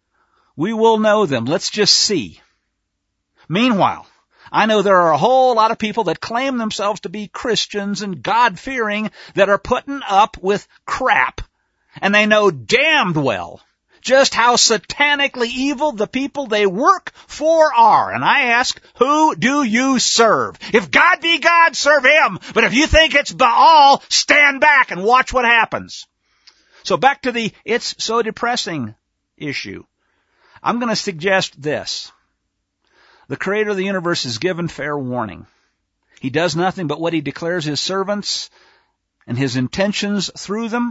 we will know them. Let's just see. Meanwhile, I know there are a whole lot of people that claim themselves to be Christians and God-fearing that are putting up with crap. And they know damned well just how satanically evil the people they work for are. And I ask, who do you serve? If God be God, serve Him. But if you think it's Baal, stand back and watch what happens. So back to the it's so depressing issue. I'm going to suggest this. The Creator of the universe is given fair warning. He does nothing but what He declares His servants and His intentions through them.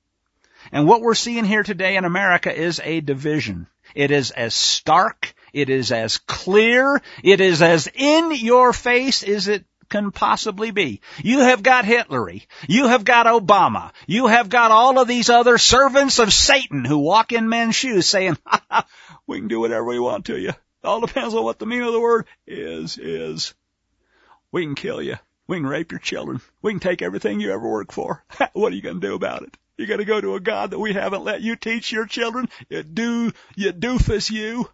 And what we're seeing here today in America is a division. It is as stark, it is as clear, it is as in your face as it can possibly be. You have got Hitlery. You have got Obama. You have got all of these other servants of Satan who walk in men's shoes saying, ha, ha, we can do whatever we want to you. All depends on what the meaning of the word is, is. We can kill you. We can rape your children. We can take everything you ever worked for. What are you going to do about it? You got to go to a God that we haven't let you teach your children? You do, you doofus you.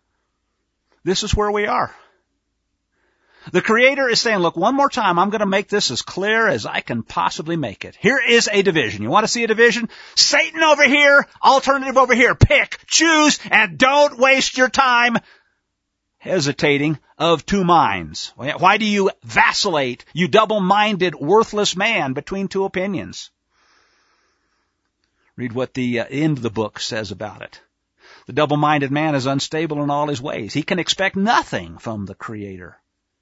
This is where we are. The Creator is saying, look, one more time, I'm going to make this as clear as I can possibly make it. Here is a division. You want to see a division? Satan over here, alternative over here. Pick, choose, and don't waste your time hesitating of two minds. Why do you vacillate, you double-minded, worthless man, between two opinions? Read what the uh, end of the book says about it. The double-minded man is unstable in all his ways. He can expect nothing from the Creator.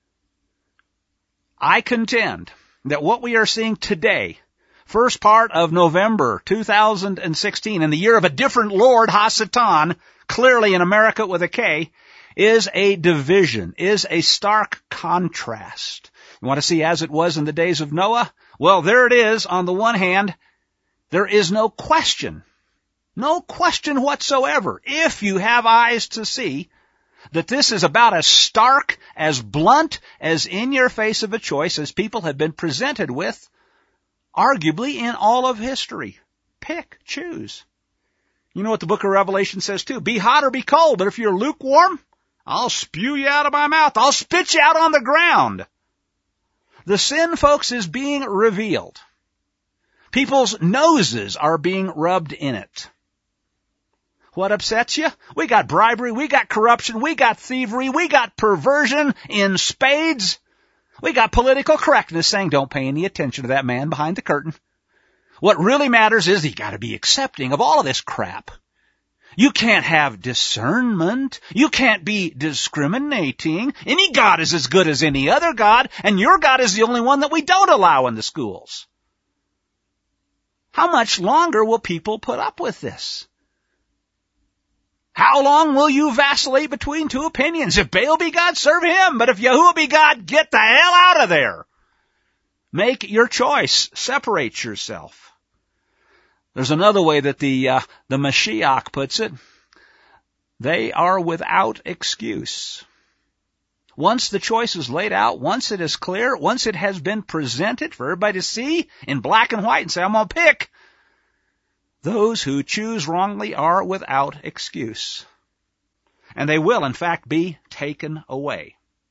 I contend that what we are seeing today, first part of November two thousand sixteen, in the year of a different Lord, HaSatan, clearly in America with a K, is a division, is a stark contrast. You want to see as it was in the days of Noah? Well, there it is. On the one hand, there is no question, no question whatsoever, if you have eyes to see, that this is about as stark, as blunt, as in-your-face of a choice as people have been presented with, arguably in all of history. Pick, choose. You know what the book of Revelation says too? Be hot or be cold, but if you're lukewarm, I'll spew you out of my mouth. I'll spit you out on the ground. The sin, folks, is being revealed. People's noses are being rubbed in it. What upsets you? We got bribery, we got corruption, we got thievery, we got perversion in spades. We got political correctness saying don't pay any attention to that man behind the curtain. What really matters is you got to be accepting of all of this crap. You can't have discernment. You can't be discriminating. Any God is as good as any other God, and your God is the only one that we don't allow in the schools. How much longer will people put up with this? How long will you vacillate between two opinions? If Baal be God, serve him. But if Yahuwah be God, get the hell out of there. Make your choice. Separate yourself. There's another way that the uh, the Mashiach puts it. They are without excuse. Once the choice is laid out, once it is clear, once it has been presented for everybody to see in black and white and say, I'm going to pick, those who choose wrongly are without excuse. And they will, in fact, be taken away.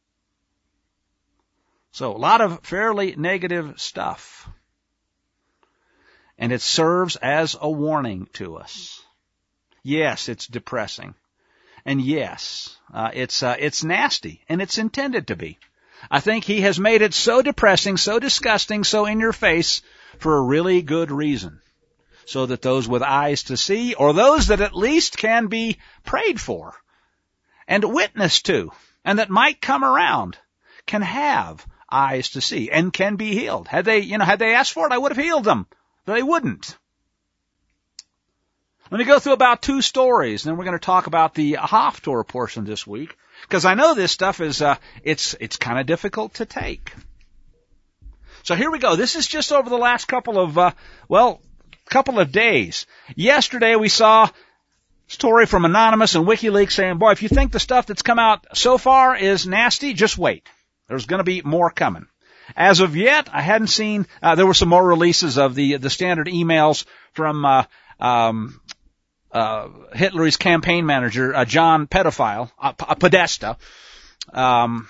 So, a lot of fairly negative stuff. And it serves as a warning to us. Yes, it's depressing. And yes, uh, it's uh, it's nasty, and it's intended to be. I think he has made it so depressing, so disgusting, so in your face for a really good reason. So that those with eyes to see, or those that at least can be prayed for and witnessed to, and that might come around, can have eyes to see and can be healed. Had they, you know, had they asked for it, I would have healed them. But they wouldn't. Let me go through about two stories, and then we're going to talk about the Haftorah portion this week, because I know this stuff is, uh, it's, it's kind of difficult to take. So here we go. This is just over the last couple of, uh, well, couple of days. Yesterday we saw a story from Anonymous and WikiLeaks saying, boy, if you think the stuff that's come out so far is nasty, just wait. There's going to be more coming. As of yet, I hadn't seen, uh, there were some more releases of the, the standard emails from, uh, um, Uh, Hitler's campaign manager, uh, John Pedophile, uh, P- Podesta, um,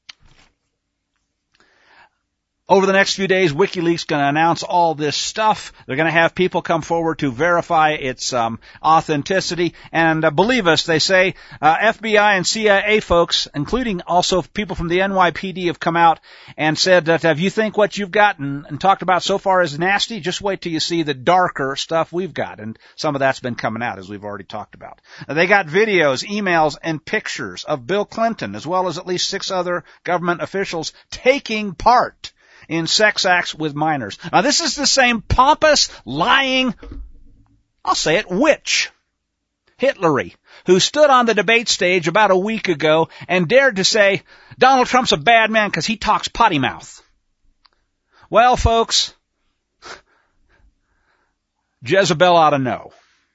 over the next few days, WikiLeaks going to announce all this stuff. They're going to have people come forward to verify its um, authenticity. And uh, believe us, they say uh, F B I and C I A folks, including also people from the N Y P D, have come out and said that if you think what you've got and, and talked about so far is nasty, just wait till you see the darker stuff we've got. And some of that's been coming out, as we've already talked about. Uh, they got videos, emails, and pictures of Bill Clinton, as well as at least six other government officials taking part in sex acts with minors. Now, this is the same pompous, lying, I'll say it, witch, Hitlery, who stood on the debate stage about a week ago and dared to say, Donald Trump's a bad man because he talks potty mouth. Well, folks, Jezebel ought to know.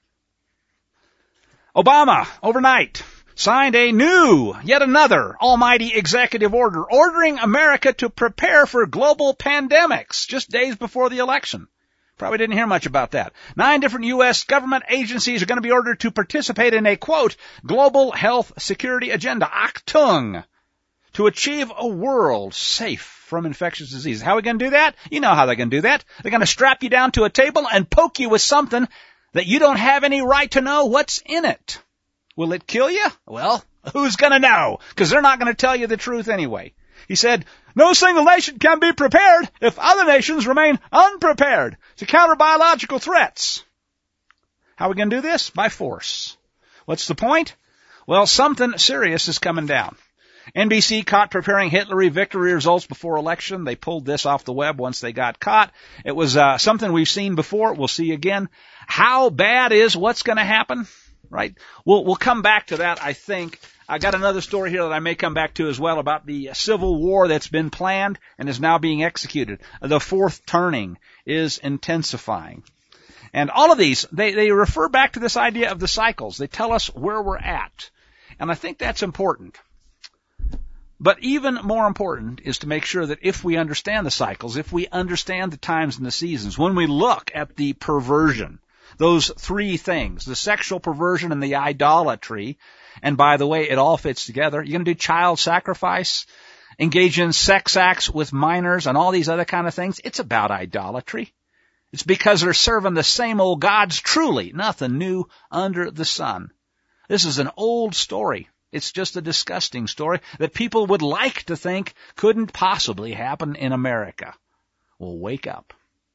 Obama, overnight, signed a new, yet another, almighty executive order ordering America to prepare for global pandemics just days before the election. Probably didn't hear much about that. Nine different U S government agencies are going to be ordered to participate in a, quote, global health security agenda, Achtung, to achieve a world safe from infectious disease. How are we going to do that? You know how they're going to do that. They're going to strap you down to a table and poke you with something that you don't have any right to know what's in it. Will it kill you? Well, who's going to know? Because they're not going to tell you the truth anyway. He said, no single nation can be prepared if other nations remain unprepared to counter biological threats. How are we going to do this? By force. What's the point? Well, something serious is coming down. N B C caught preparing Hitler victory results before election. They pulled this off the web once they got caught. It was uh, something we've seen before. We'll see again. How bad is what's going to happen? Right? We'll, we'll come back to that, I think. I got another story here that I may come back to as well about the civil war that's been planned and is now being executed. The fourth turning is intensifying. And all of these, they, they refer back to this idea of the cycles. They tell us where we're at. And I think that's important. But even more important is to make sure that if we understand the cycles, if we understand the times and the seasons, when we look at the perversion, those three things, the sexual perversion and the idolatry, and by the way, it all fits together. You're going to do child sacrifice, engage in sex acts with minors, and all these other kind of things. It's about idolatry. It's because they're serving the same old gods, truly, nothing new under the sun. This is an old story. It's just a disgusting story that people would like to think couldn't possibly happen in America. Well, wake up.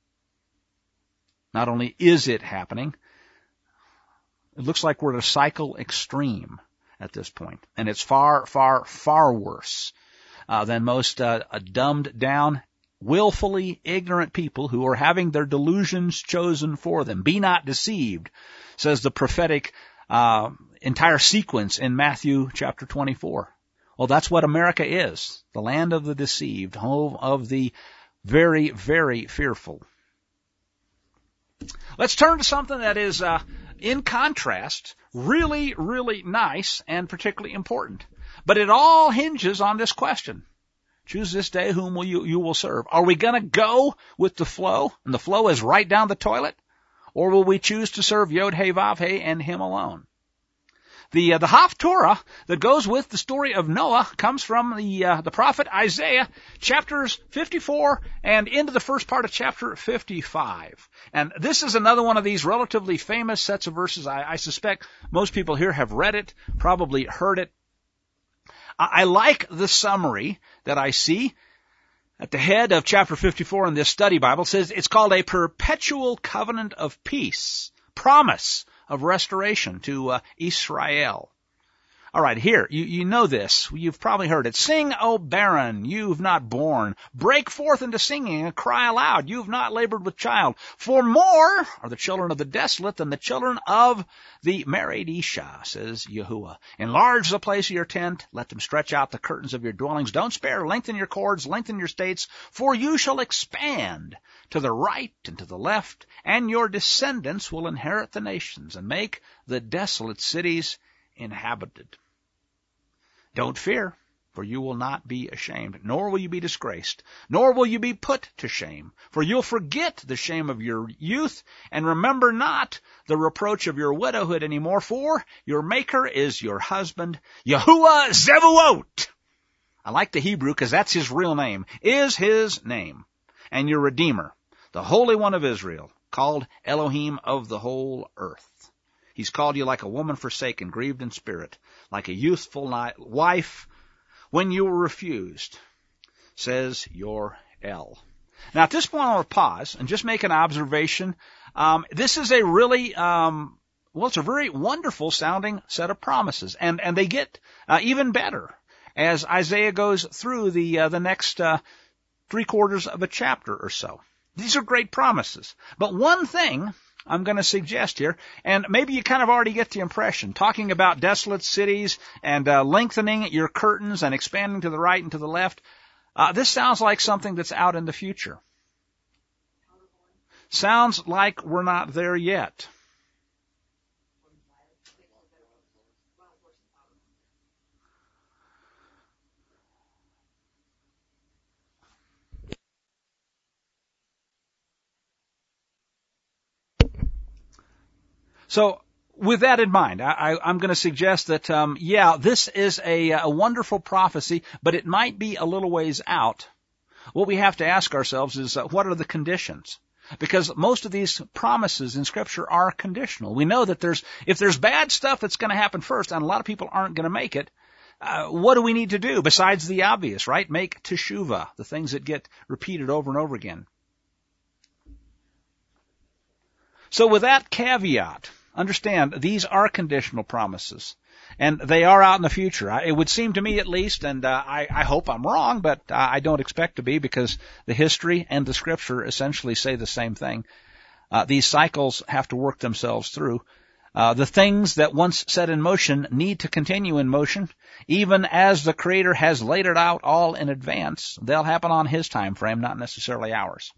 Not only is it happening, it looks like we're at a cycle extreme at this point. And it's far, far, far worse uh, than most uh, dumbed down, willfully ignorant people who are having their delusions chosen for them. Be not deceived, says the prophetic uh, entire sequence in Matthew chapter twenty-four. Well, that's what America is, the land of the deceived, home of the very, very fearful. Let's turn to something that is, uh, in contrast, really, really nice and particularly important. But it all hinges on this question. Choose this day whom will you, you will serve. Are we going to go with the flow, and the flow is right down the toilet? Or will we choose to serve Yod He Vav He and Him alone? The uh, the Haftorah that goes with the story of Noah comes from the uh, the prophet Isaiah, chapters fifty-four and into the first part of chapter fifty-five. And this is another one of these relatively famous sets of verses. I, I suspect most people here have read it, probably heard it. I, I like the summary that I see at the head of chapter fifty-four in this study Bible. It says it's called a perpetual covenant of peace, promise of restoration to uh, Israel. All right, here, you, you know this. You've probably heard it. Sing, O barren, you've not borne. Break forth into singing and cry aloud, you've not labored with child. For more are the children of the desolate than the children of the married Isha, says Yahuwah. Enlarge the place of your tent. Let them stretch out the curtains of your dwellings. Don't spare. Lengthen your cords. Lengthen your states. For you shall expand to the right and to the left, and your descendants will inherit the nations and make the desolate cities inhabited. Don't fear, for you will not be ashamed, nor will you be disgraced, nor will you be put to shame. For you'll forget the shame of your youth, and remember not the reproach of your widowhood anymore, for your Maker is your husband, Yahuwah Zevuot. I like the Hebrew because that's his real name, is his name, and your Redeemer, the Holy One of Israel, called Elohim of the whole earth. He's called you like a woman forsaken, grieved in spirit, like a youthful wife when you were refused, says your El. Now, at this point, I want to pause and just make an observation. Um, this is a really, um, well, it's a very wonderful sounding set of promises, and, and they get uh, even better as Isaiah goes through the uh, the next uh, three quarters of a chapter or so. These are great promises. But one thing I'm going to suggest here, and maybe you kind of already get the impression, talking about desolate cities and uh, lengthening your curtains and expanding to the right and to the left, uh, this sounds like something that's out in the future. Sounds like we're not there yet. So, with that in mind, I, I, I'm going to suggest that, um, yeah, this is a, a wonderful prophecy, but it might be a little ways out. What we have to ask ourselves is, uh, what are the conditions? Because most of these promises in Scripture are conditional. We know that there's, if there's bad stuff that's going to happen first, and a lot of people aren't going to make it, uh, what do we need to do besides the obvious, right? Make teshuvah, the things that get repeated over and over again. So with that caveat, understand, these are conditional promises, and they are out in the future. It would seem to me, at least, and uh, I, I hope I'm wrong, but uh, I don't expect to be, because the history and the Scripture essentially say the same thing. Uh, these cycles have to work themselves through. Uh, the things that once set in motion need to continue in motion, even as the Creator has laid it out all in advance. They'll happen on His time frame, not necessarily ours.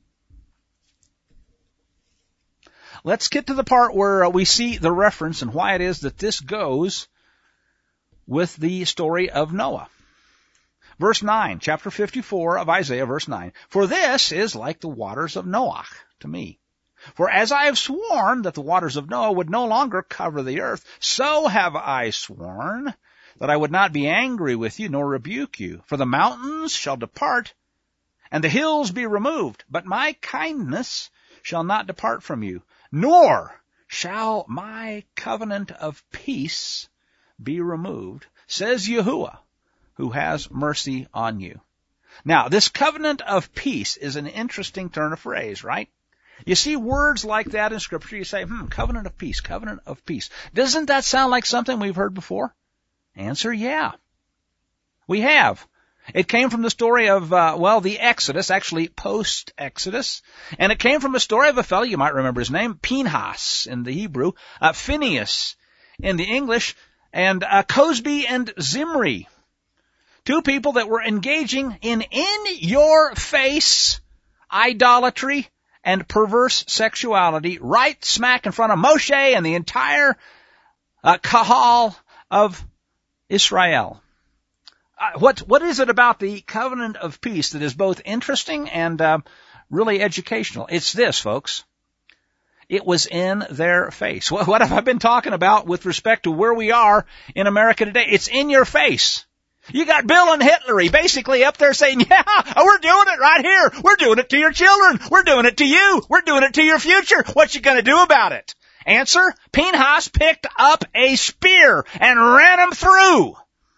Let's get to the part where uh, we see the reference and why it is that this goes with the story of Noah. Verse nine, chapter fifty-four of Isaiah, verse nine. For this is like the waters of Noah to me. For as I have sworn that the waters of Noah would no longer cover the earth, so have I sworn that I would not be angry with you nor rebuke you. For the mountains shall depart and the hills be removed, but my kindness shall not depart from you, nor shall my covenant of peace be removed, says Yahuwah, who has mercy on you. Now, this covenant of peace is an interesting turn of phrase, right? You see words like that in Scripture, you say, hmm, covenant of peace, covenant of peace. Doesn't that sound like something we've heard before? Answer, yeah. We have. It came from the story of, uh, well, the Exodus, actually post-Exodus. And it came from a story of a fellow, you might remember his name, Pinhas in the Hebrew, uh, Phineas in the English, and uh, Cosby and Zimri. Two people that were engaging in in-your-face idolatry and perverse sexuality right smack in front of Moshe and the entire uh, kahal of Israel. Uh, what what is it about the covenant of peace that is both interesting and uh, really educational? It's this, folks. It was in their face. What, what have I been talking about with respect to where we are in America today? It's in your face. You got Bill and Hitler basically up there saying, yeah, we're doing it right here. We're doing it to your children. We're doing it to you. We're doing it to your future. What you going to do about it? Answer, Pinchas picked up a spear and ran him through.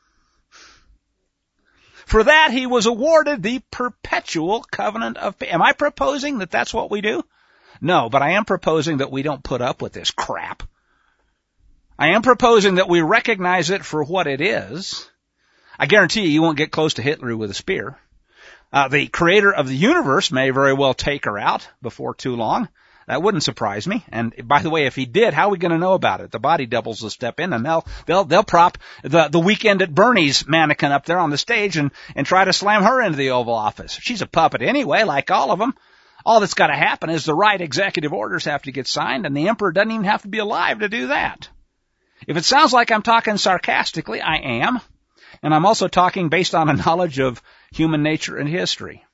For that, he was awarded the perpetual covenant of peace. Am I proposing that that's what we do? No, but I am proposing that we don't put up with this crap. I am proposing that we recognize it for what it is. I guarantee you, you won't get close to Hitler with a spear. Uh, the creator of the universe may very well take her out before too long. That wouldn't surprise me. And by the way, if he did, how are we going to know about it? The body doubles will step in and they'll, they'll, they'll prop the, the Weekend at Bernie's mannequin up there on the stage and, and try to slam her into the Oval Office. She's a puppet anyway, like all of them. All that's got to happen is the right executive orders have to get signed, and the emperor doesn't even have to be alive to do that. If it sounds like I'm talking sarcastically, I am. And I'm also talking based on a knowledge of human nature and history.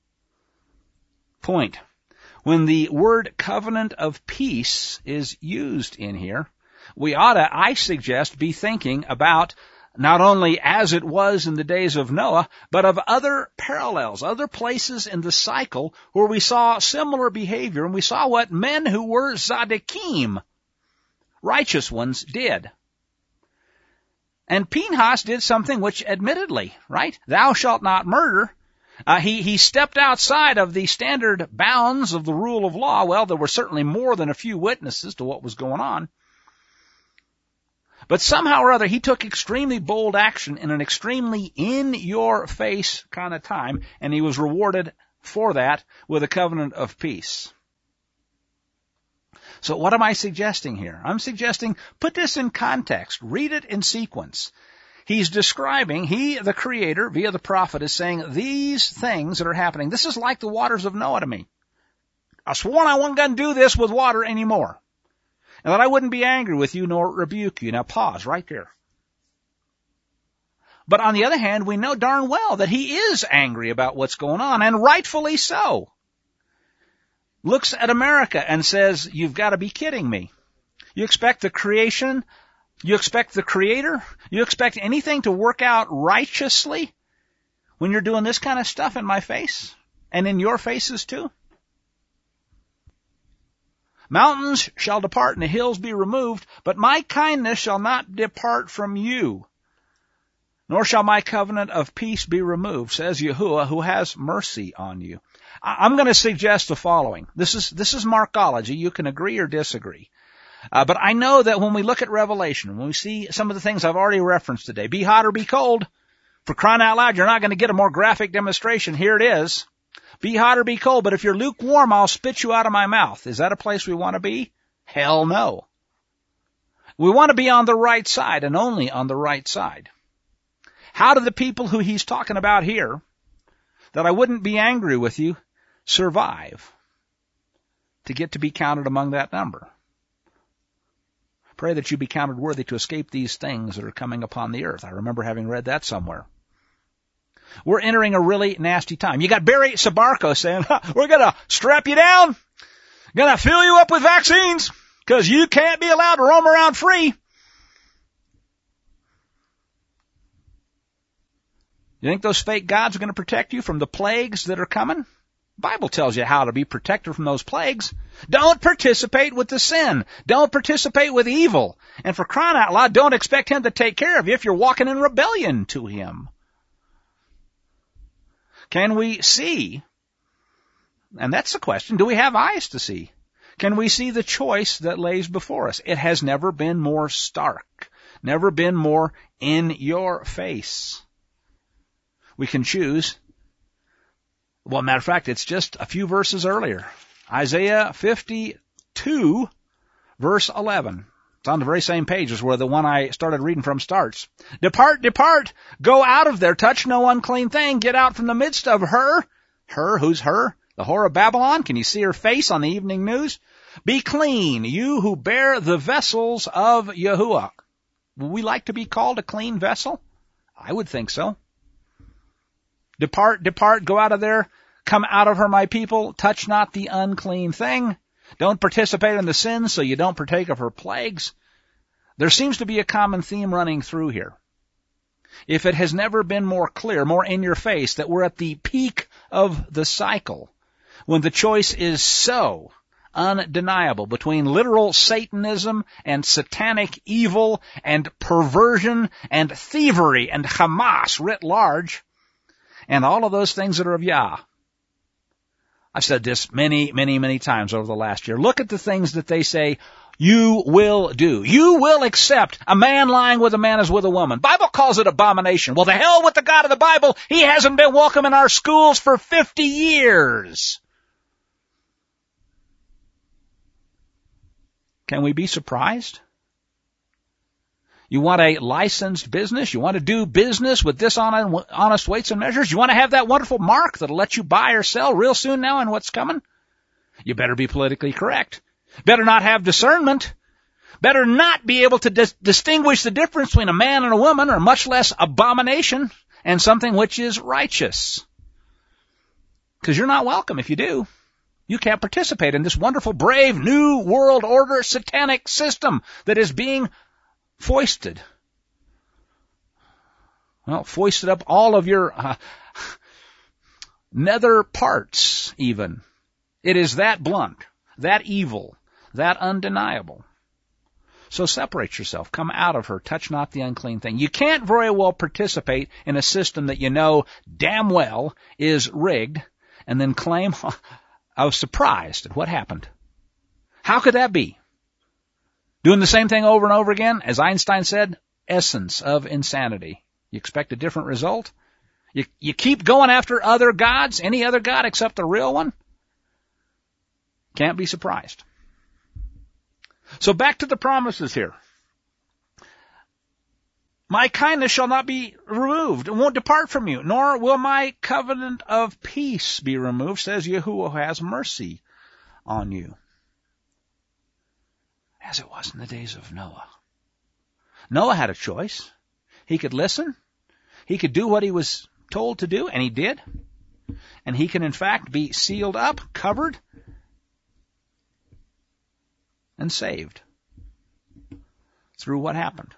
Point. When the word covenant of peace is used in here, we ought to, I suggest, be thinking about not only as it was in the days of Noah, but of other parallels, other places in the cycle where we saw similar behavior, and we saw what men who were tzaddikim, righteous ones, did. And Pinchas did something which admittedly, right, thou shalt not murder, uh, he, he stepped outside of the standard bounds of the rule of law. Well, there were certainly more than a few witnesses to what was going on. But somehow or other, he took extremely bold action in an extremely in-your-face kind of time, and he was rewarded for that with a covenant of peace. So what am I suggesting here? I'm suggesting put this in context. Read it in sequence. He's describing, he, the Creator, via the prophet, is saying these things that are happening. This is like the waters of Noah to me. I swore I wasn't going to do this with water anymore. And that I wouldn't be angry with you nor rebuke you. Now pause right there. But on the other hand, we know darn well that he is angry about what's going on, and rightfully so. Looks at America and says, you've got to be kidding me. You expect the creation, you expect the Creator, you expect anything to work out righteously when you're doing this kind of stuff in my face and in your faces too? Mountains shall depart and the hills be removed, but my kindness shall not depart from you, nor shall my covenant of peace be removed, says Yahuwah, who has mercy on you. I'm going to suggest the following. This is, this is Markology. You can agree or disagree. Uh, but I know that when we look at Revelation, when we see some of the things I've already referenced today, be hot or be cold, for crying out loud, you're not going to get a more graphic demonstration. Here it is. Be hot or be cold, but if you're lukewarm, I'll spit you out of my mouth. Is that a place we want to be? Hell no. We want to be on the right side and only on the right side. How do the people who he's talking about here, that I wouldn't be angry with you, survive to get to be counted among that number? Pray that you be counted worthy to escape these things that are coming upon the earth. I remember having read that somewhere. We're entering a really nasty time. You got Barry Sabarco saying, we're going to strap you down, going to fill you up with vaccines, because you can't be allowed to roam around free. You think those fake gods are going to protect you from the plagues that are coming? The Bible tells you how to be protected from those plagues. Don't participate with the sin. Don't participate with evil. And for crying out loud, don't expect him to take care of you if you're walking in rebellion to him. Can we see? And that's the question. Do we have eyes to see? Can we see the choice that lays before us? It has never been more stark, never been more in your face. We can choose. Well, matter of fact, it's just a few verses earlier. Isaiah fifty-two, verse eleven. It's on the very same page as where the one I started reading from starts. Depart, depart, go out of there, touch no unclean thing, get out from the midst of her. Her, who's her? The whore of Babylon, can you see her face on the evening news? Be clean, you who bear the vessels of Yahuwah. Would we like to be called a clean vessel? I would think so. Depart, depart, go out of there. Come out of her, my people. Touch not the unclean thing. Don't participate in the sins so you don't partake of her plagues. There seems to be a common theme running through here. If it has never been more clear, more in your face, that we're at the peak of the cycle, when the choice is so undeniable between literal Satanism and satanic evil and perversion and thievery and Hamas writ large, and all of those things that are of Yah. I've said this many, many, many times over the last year. Look at the things that they say you will do. You will accept a man lying with a man as with a woman. Bible calls it abomination. Well, the hell with the God of the Bible. He hasn't been welcome in our schools for fifty years. Can we be surprised? You want a licensed business? You want to do business with dishonest weights and measures? You want to have that wonderful mark that'll let you buy or sell real soon now in what's coming? You better be politically correct. Better not have discernment. Better not be able to dis- distinguish the difference between a man and a woman, or much less abomination and something which is righteous. Because you're not welcome if you do. You can't participate in this wonderful, brave, new world order satanic system that is being foisted. Well, foisted up all of your uh, nether parts, even. It is that blunt, that evil, that undeniable. So separate yourself. Come out of her. Touch not the unclean thing. You can't very well participate in a system that you know damn well is rigged and then claim, I was surprised at what happened. How could that be? Doing the same thing over and over again? As Einstein said, essence of insanity. You expect a different result? You, you keep going after other gods, any other god except the real one? Can't be surprised. So back to the promises here. My kindness shall not be removed, and won't depart from you, nor will my covenant of peace be removed, says Yahuwah, who has mercy on you. As it was in the days of Noah. Noah had a choice. He could listen. He could do what he was told to do, and he did. And he can, in fact, be sealed up, covered, and saved through what happened.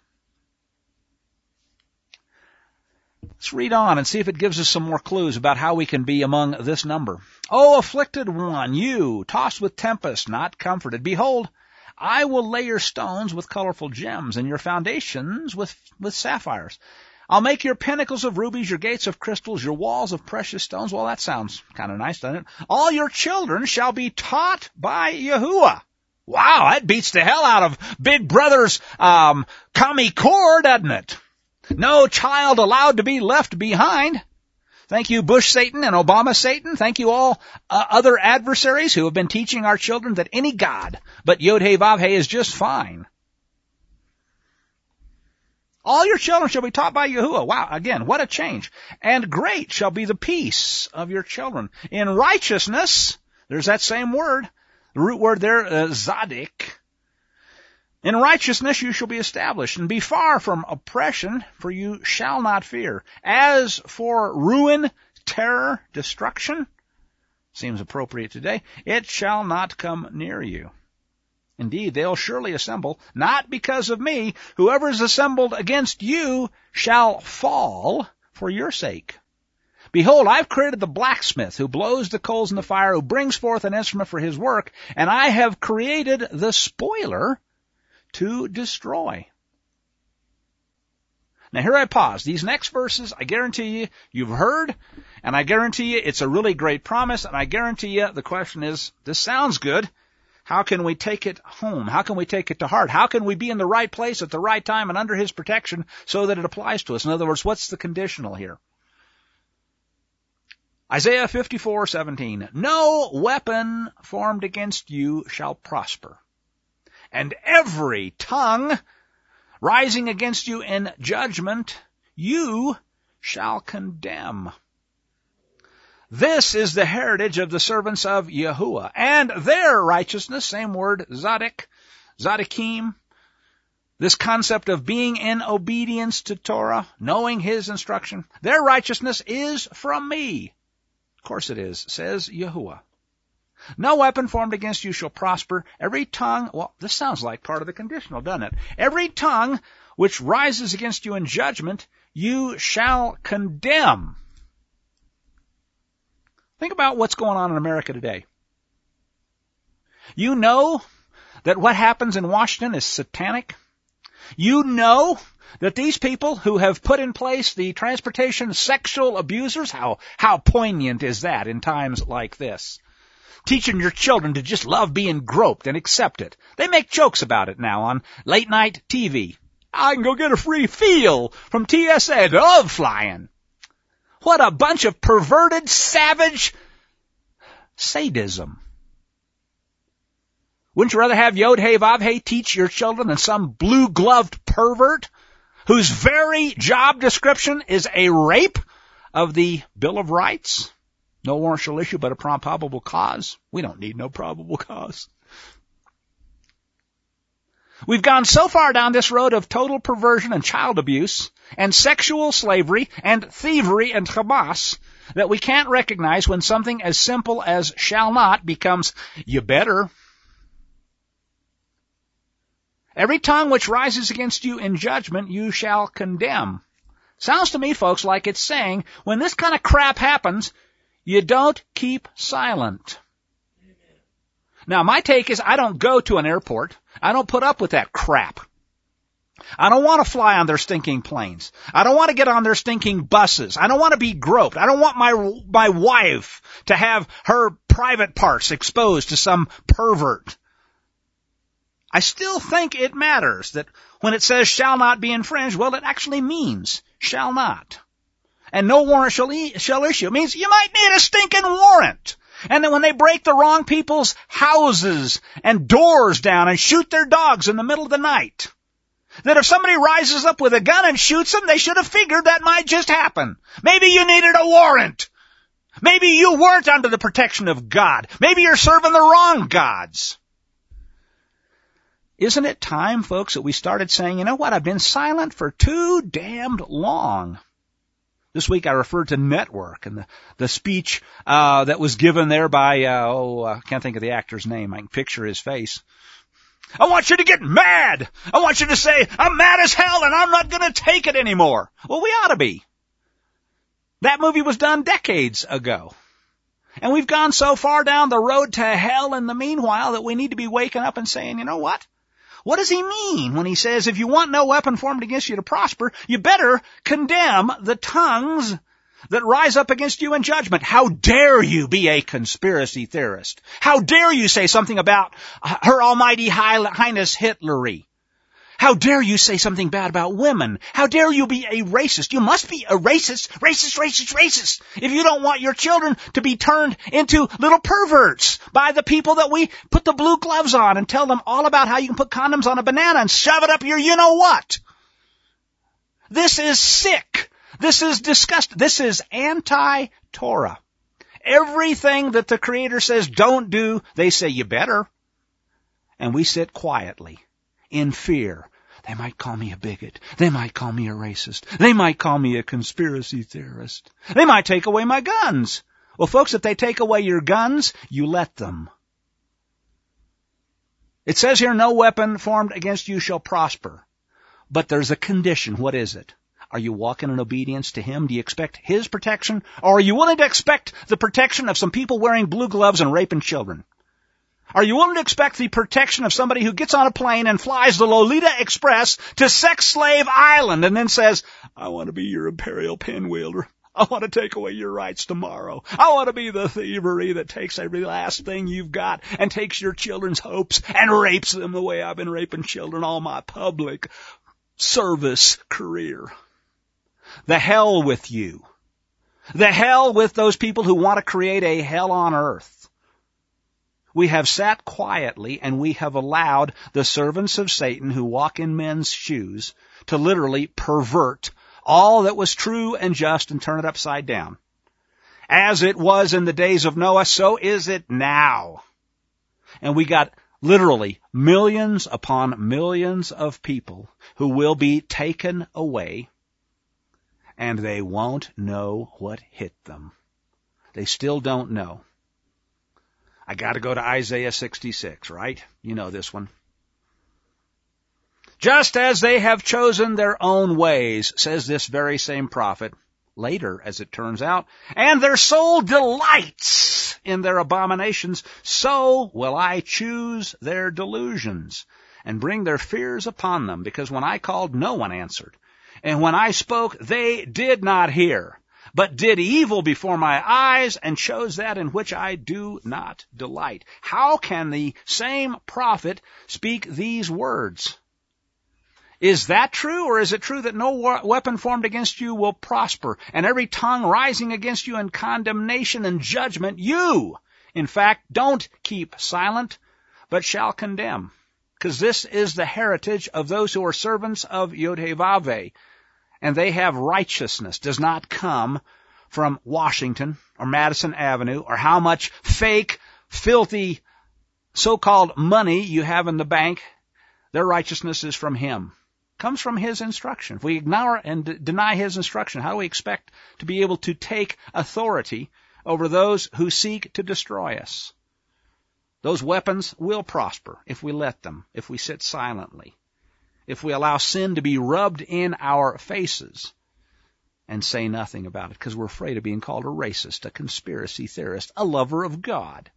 Let's read on and see if it gives us some more clues about how we can be among this number. O afflicted one, you, tossed with tempest, not comforted, behold, I will lay your stones with colorful gems, and your foundations with, with sapphires. I'll make your pinnacles of rubies, your gates of crystals, your walls of precious stones. Well, that sounds kind of nice, doesn't it? All your children shall be taught by Yahuwah. Wow, that beats the hell out of Big Brother's um, Kami Core, doesn't it? No child allowed to be left behind. Thank you, Bush Satan and Obama Satan. Thank you all uh, other adversaries who have been teaching our children that any god but Yod-Heh-Vav-Heh is just fine. All your children shall be taught by Yahuwah. Wow, again, what a change. And great shall be the peace of your children. In righteousness, there's that same word, the root word there, uh, zadik. In righteousness you shall be established, and be far from oppression, for you shall not fear. As for ruin, terror, destruction, seems appropriate today, it shall not come near you. Indeed, they'll surely assemble, not because of me. Whoever is assembled against you shall fall for your sake. Behold, I've created the blacksmith who blows the coals in the fire, who brings forth an instrument for his work, and I have created the spoiler to destroy. Now here I pause. These next verses, I guarantee you, you've heard, and I guarantee you it's a really great promise, and I guarantee you the question is, this sounds good. How can we take it home? How can we take it to heart? How can we be in the right place at the right time and under His protection so that it applies to us? In other words, what's the conditional here? Isaiah fifty-four seventeen. No weapon formed against you shall prosper, and every tongue rising against you in judgment you shall condemn. This is the heritage of the servants of Yahuwah, and their righteousness, same word, Zadok, Zadikim, this concept of being in obedience to Torah, knowing His instruction, their righteousness is from me. Of course it is, says Yahuwah. No weapon formed against you shall prosper. Every tongue, well, this sounds like part of the conditional, doesn't it? Every tongue which rises against you in judgment, you shall condemn. Think about what's going on in America today. You know that what happens in Washington is satanic. You know that these people who have put in place the transportation sexual abusers, how, how poignant is that in times like this? Teaching your children to just love being groped and accept it. They make jokes about it now on late night T V. I can go get a free feel from T S A. I love flying. What a bunch of perverted, savage sadism. Wouldn't you rather have Yod Hey Vav Hey teach your children than some blue-gloved pervert whose very job description is a rape of the Bill of Rights? No warrant shall issue but a prompt probable cause. We don't need no probable cause. We've gone so far down this road of total perversion and child abuse and sexual slavery and thievery and Hamas that we can't recognize when something as simple as shall not becomes you better. Every tongue which rises against you in judgment you shall condemn. Sounds to me, folks, like it's saying when this kind of crap happens, you don't keep silent. Now, my take is I don't go to an airport. I don't put up with that crap. I don't want to fly on their stinking planes. I don't want to get on their stinking buses. I don't want to be groped. I don't want my my wife to have her private parts exposed to some pervert. I still think it matters that when it says shall not be infringed, well, it actually means shall not. And no warrant shall, e- shall issue. It means you might need a stinking warrant. And then when they break the wrong people's houses and doors down and shoot their dogs in the middle of the night, that if somebody rises up with a gun and shoots them, they should have figured that might just happen. Maybe you needed a warrant. Maybe you weren't under the protection of God. Maybe you're serving the wrong gods. Isn't it time, folks, that we started saying, you know what, I've been silent for too damned long. This week I referred to network and the, the speech uh, that was given there by, uh, oh, I can't think of the actor's name. I can picture his face. I want you to get mad. I want you to say, I'm mad as hell and I'm not going to take it anymore. Well, we ought to be. That movie was done decades ago. And we've gone so far down the road to hell in the meanwhile that we need to be waking up and saying, you know what? What does he mean when he says, if you want no weapon formed against you to prosper, you better condemn the tongues that rise up against you in judgment? How dare you be a conspiracy theorist? How dare you say something about Her Almighty Highness Hitlery? How dare you say something bad about women? How dare you be a racist? You must be a racist, racist, racist, racist, if you don't want your children to be turned into little perverts by the people that we put the blue gloves on and tell them all about how you can put condoms on a banana and shove it up your you-know-what. This is sick. This is disgusting. This is anti-Torah. Everything that the Creator says don't do, they say you better. And we sit quietly in fear. They might call me a bigot. They might call me a racist. They might call me a conspiracy theorist. They might take away my guns. Well, folks, if they take away your guns, you let them. It says here, no weapon formed against you shall prosper. But there's a condition. What is it? Are you walking in obedience to Him? Do you expect His protection? Or are you willing to expect the protection of some people wearing blue gloves and raping children? Are you willing to expect the protection of somebody who gets on a plane and flies the Lolita Express to Sex Slave Island and then says, I want to be your imperial pinwheeler. I want to take away your rights tomorrow. I want to be the thievery that takes every last thing you've got and takes your children's hopes and rapes them the way I've been raping children all my public service career. The hell with you. The hell with those people who want to create a hell on earth. We have sat quietly and we have allowed the servants of Satan who walk in men's shoes to literally pervert all that was true and just and turn it upside down. As it was in the days of Noah, so is it now. And we got literally millions upon millions of people who will be taken away, and they won't know what hit them. They still don't know. I got to go to Isaiah sixty-six, right? You know this one. Just as they have chosen their own ways, says this very same prophet, later, as it turns out, and their soul delights in their abominations, so will I choose their delusions and bring their fears upon them, because when I called, no one answered, and when I spoke, they did not hear, but did evil before my eyes and chose that in which I do not delight. How can the same prophet speak these words? Is that true, or is it true that no weapon formed against you will prosper, and every tongue rising against you in condemnation and judgment, you, in fact, don't keep silent, but shall condemn? Because this is the heritage of those who are servants of Yod-Heh-Vav-Heh, and they have righteousness. Does not come from Washington or Madison Avenue, or how much fake, filthy, so-called money you have in the bank. Their righteousness is from Him. Comes from His instruction. If we ignore and d- deny His instruction, how do we expect to be able to take authority over those who seek to destroy us? Those weapons will prosper if we let them, if we sit silently, if we allow sin to be rubbed in our faces and say nothing about it, because we're afraid of being called a racist, a conspiracy theorist, a lover of God.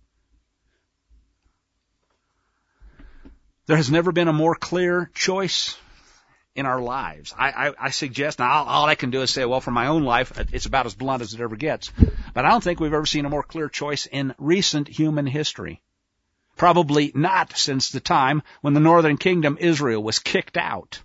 There has never been a more clear choice in our lives. I, I, I suggest, now all, all I can do is say, well, for my own life, it's about as blunt as it ever gets. But I don't think we've ever seen a more clear choice in recent human history. Probably not since the time when the northern kingdom, Israel, was kicked out.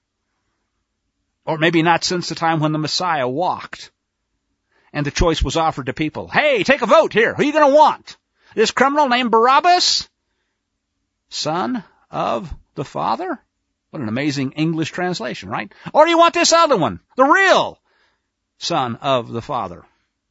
Or maybe not since the time when the Messiah walked and the choice was offered to people. Hey, take a vote here. Who are you going to want? This criminal named Barabbas? Son of the Father? What an amazing English translation, right? Or do you want this other one? The real Son of the Father.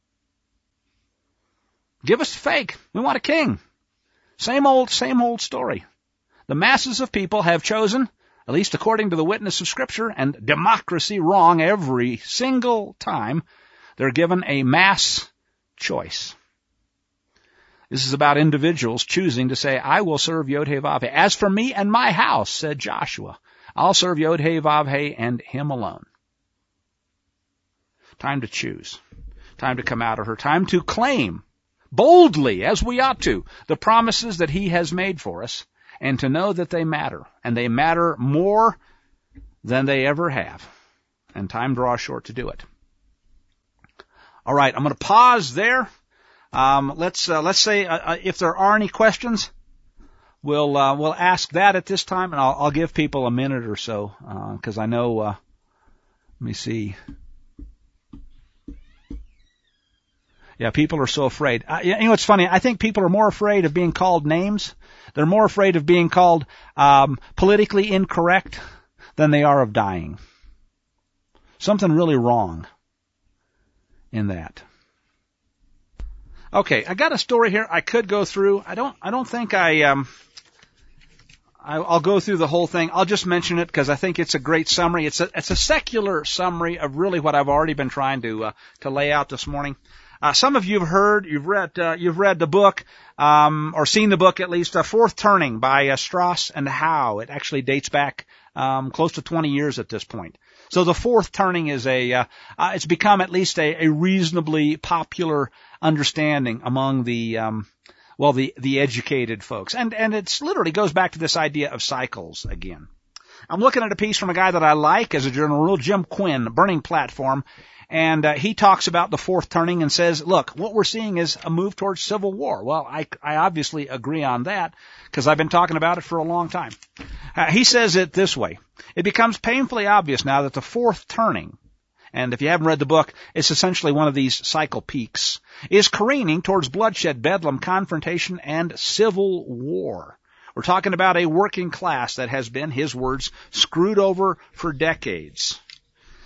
Give us the fake. We want a king. Same old, same old story. The masses of people have chosen, at least according to the witness of Scripture, and democracy wrong every single time. They're given a mass choice. This is about individuals choosing to say, I will serve Yod-Heh-Vav-Heh. As for me and my house, said Joshua, I'll serve Yod-Heh-Vav-Heh and Him alone. Time to choose. Time to come out of her. Time to claim boldly, as we ought to, the promises that He has made for us, and to know that they matter, and they matter more than they ever have. And time draws short to do it. All right, I'm going to pause there. Um, let's uh, let's say uh, if there are any questions, we'll uh, we'll ask that at this time, and I'll, I'll give people a minute or so because uh, I know. Uh, let me see. Yeah, people are so afraid. Uh, you know what's funny? I think people are more afraid of being called names. They're more afraid of being called um, politically incorrect than they are of dying. Something really wrong in that. Okay, I got a story here I could go through. I don't I don't think I um I, I'll go through the whole thing. I'll just mention it because I think it's a great summary. It's a it's a secular summary of really what I've already been trying to uh, to lay out this morning. Uh, some of you have heard, you've read uh, you've read the book um or seen the book at least, uh, Fourth Turning by uh, Strauss and Howe. It actually dates back um close to twenty years at this point. So the Fourth Turning is a, uh, uh, it's become at least a, a reasonably popular understanding among the, um, well, the, the educated folks. And, and it's literally goes back to this idea of cycles again. I'm looking at a piece from a guy that I like as a general rule, Jim Quinn, Burning Platform. And uh, he talks about the Fourth Turning and says, look, what we're seeing is a move towards civil war. Well, I, I obviously agree on that because I've been talking about it for a long time. Uh, he says it this way. It becomes painfully obvious now that the Fourth Turning, and if you haven't read the book, it's essentially one of these cycle peaks, is careening towards bloodshed, bedlam, confrontation, and civil war. We're talking about a working class that has been, his words, screwed over for decades.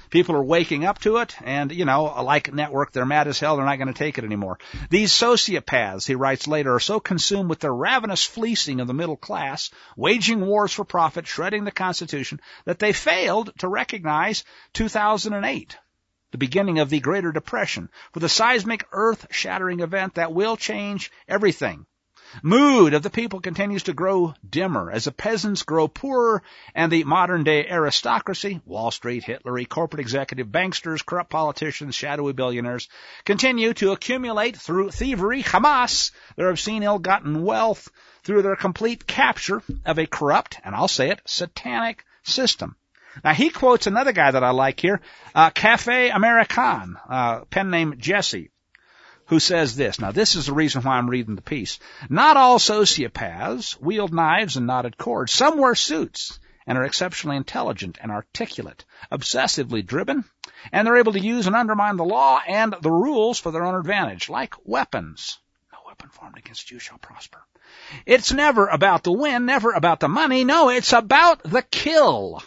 People are waking up to it, and, you know, like Network, they're mad as hell. They're not going to take it anymore. These sociopaths, he writes later, are so consumed with their ravenous fleecing of the middle class, waging wars for profit, shredding the Constitution, that they failed to recognize two thousand eight. The beginning of the Greater Depression, for the seismic, earth-shattering event that will change everything. Mood of the people continues to grow dimmer as the peasants grow poorer and the modern-day aristocracy, Wall Street, Hitler, corporate executive, banksters, corrupt politicians, shadowy billionaires, continue to accumulate through thievery, Hamas, their obscene ill-gotten wealth, through their complete capture of a corrupt, and I'll say it, satanic system. Now, he quotes another guy that I like here, uh, Cafe American, uh, pen name Jesse, who says this. Now, this is the reason why I'm reading the piece. Not all sociopaths wield knives and knotted cords. Some wear suits and are exceptionally intelligent and articulate, obsessively driven, and they're able to use and undermine the law and the rules for their own advantage, like weapons. No weapon formed against you shall prosper. It's never about the win, never about the money. No, it's about the kill.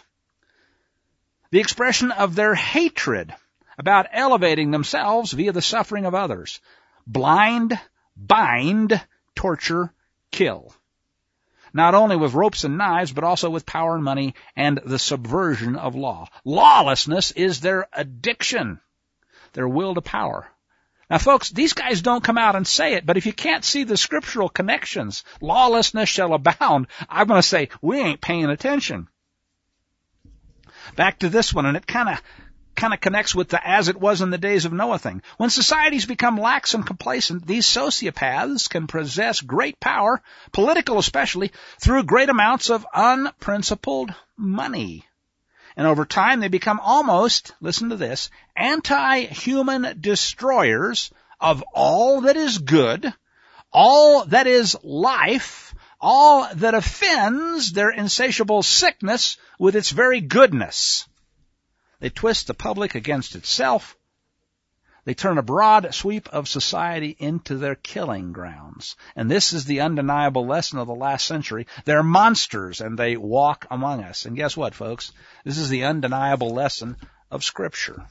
The expression of their hatred about elevating themselves via the suffering of others. Blind, bind, torture, kill. Not only with ropes and knives, but also with power and money and the subversion of law. Lawlessness is their addiction, their will to power. Now, folks, these guys don't come out and say it, but if you can't see the scriptural connections, lawlessness shall abound, I'm going to say, we ain't paying attention. Back to this one, and it kind of kind of connects with the as it was in the days of Noah thing. When societies become lax and complacent, these sociopaths can possess great power, political especially, through great amounts of unprincipled money. And over time they become almost, listen to this, anti-human destroyers of all that is good, all that is life, all that offends their insatiable sickness with its very goodness. They twist the public against itself. They turn a broad sweep of society into their killing grounds. And this is the undeniable lesson of the last century. They're monsters and they walk among us. And guess what, folks? This is the undeniable lesson of Scripture.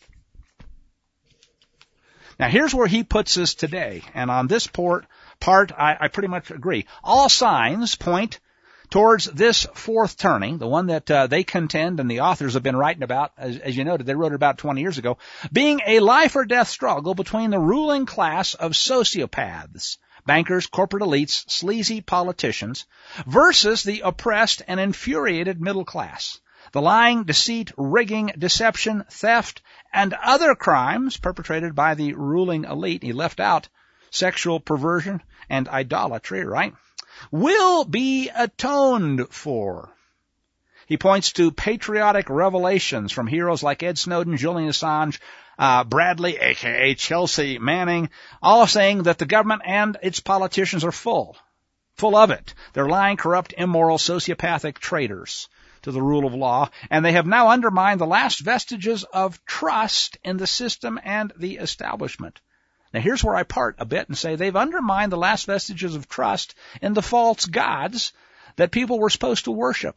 Now, here's where he puts us today. And on this part, part I, I pretty much agree. All signs point towards this fourth turning, the one that uh, they contend and the authors have been writing about, as, as you noted, they wrote it about twenty years ago, being a life or death struggle between the ruling class of sociopaths, bankers, corporate elites, sleazy politicians, versus the oppressed and infuriated middle class. The lying, deceit, rigging, deception, theft, and other crimes perpetrated by the ruling elite, he left out sexual perversion and idolatry, right, will be atoned for. He points to patriotic revelations from heroes like Ed Snowden, Julian Assange, uh, Bradley, aka Chelsea Manning, all saying that the government and its politicians are full, full of it. They're lying, corrupt, immoral, sociopathic traitors to the rule of law, and they have now undermined the last vestiges of trust in the system and the establishment. Now, here's where I part a bit and say they've undermined the last vestiges of trust in the false gods that people were supposed to worship.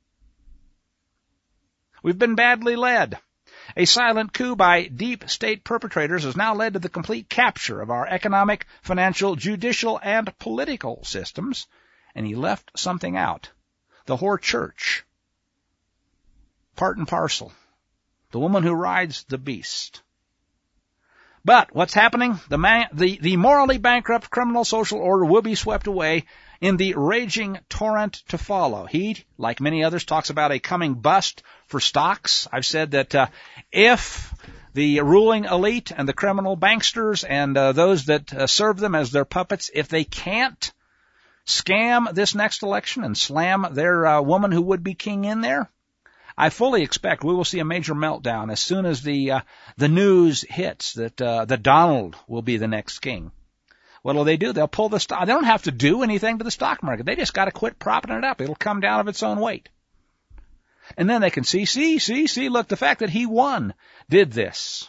We've been badly led. A silent coup by deep state perpetrators has now led to the complete capture of our economic, financial, judicial, and political systems, and he left something out. The whore church. Part and parcel. The woman who rides the beast. But what's happening? The, man, the, the morally bankrupt criminal social order will be swept away in the raging torrent to follow. He, like many others, talks about a coming bust for stocks. I've said that uh, if the ruling elite and the criminal banksters and uh, those that uh, serve them as their puppets, if they can't scam this next election and slam their uh, woman who would be king in there, I fully expect we will see a major meltdown as soon as the uh, the news hits that uh, that Donald will be the next king. What will they do? They'll pull the stock. They don't have to do anything to the stock market. They just got to quit propping it up. It'll come down of its own weight. And then they can see, see, see, see, look, the fact that he won did this.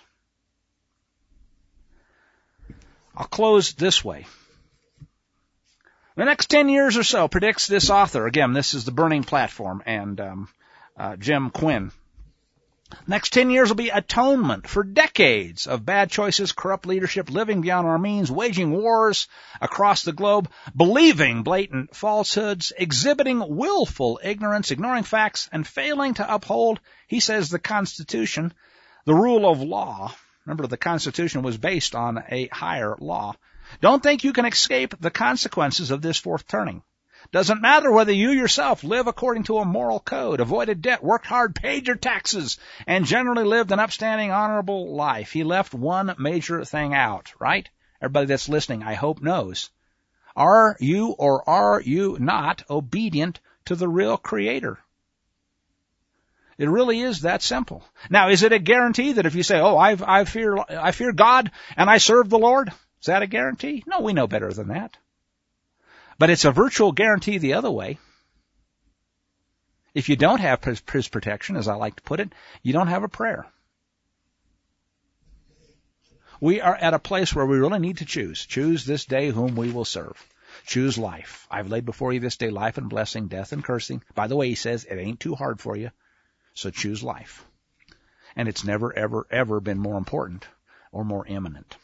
I'll close this way. The next ten years or so, predicts this author. Again, this is the Burning Platform and um, uh, Jim Quinn. Next ten years will be atonement for decades of bad choices, corrupt leadership, living beyond our means, waging wars across the globe, believing blatant falsehoods, exhibiting willful ignorance, ignoring facts, and failing to uphold, he says, the Constitution, the rule of law. Remember, the Constitution was based on a higher law. Don't think you can escape the consequences of this fourth turning. Doesn't matter whether you yourself live according to a moral code, avoided debt, worked hard, paid your taxes, and generally lived an upstanding, honorable life. He left one major thing out, right? Everybody that's listening, I hope, knows. Are you or are you not obedient to the real Creator? It really is that simple. Now, is it a guarantee that if you say, oh, I've, I fear, I fear God and I serve the Lord, is that a guarantee? No, we know better than that. But it's a virtual guarantee the other way. If you don't have His protection, as I like to put it, you don't have a prayer. We are at a place where we really need to choose. Choose this day whom we will serve. Choose life. I've laid before you this day life and blessing, death and cursing. By the way, he says it ain't too hard for you, so choose life. And it's never, ever, ever been more important or more imminent.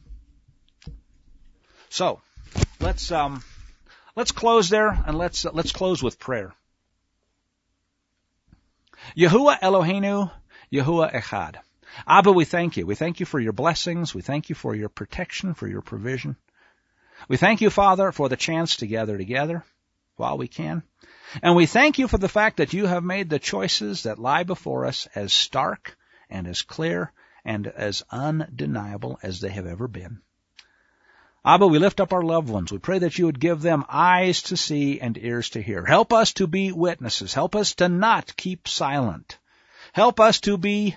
So, let's... um. Let's close there, and let's uh, let's close with prayer. Yahuwah Eloheinu, Yahuwah Echad. Abba, we thank you. We thank you for your blessings. We thank you for your protection, for your provision. We thank you, Father, for the chance to gather together while we can. And we thank you for the fact that you have made the choices that lie before us as stark and as clear and as undeniable as they have ever been. Abba, we lift up our loved ones. We pray that you would give them eyes to see and ears to hear. Help us to be witnesses. Help us to not keep silent. Help us to be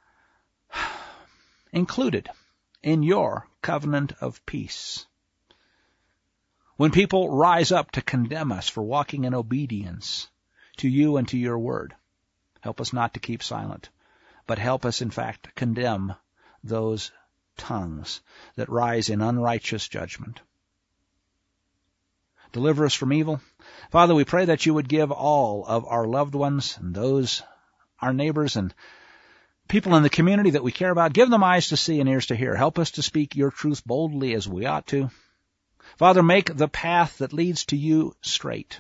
included in your covenant of peace. When people rise up to condemn us for walking in obedience to you and to your word, help us not to keep silent, but help us, in fact, condemn those tongues that rise in unrighteous judgment. Deliver us from evil. Father, we pray that you would give all of our loved ones and those, our neighbors and people in the community that we care about, give them eyes to see and ears to hear. Help us to speak your truth boldly as we ought to. Father, make the path that leads to you straight.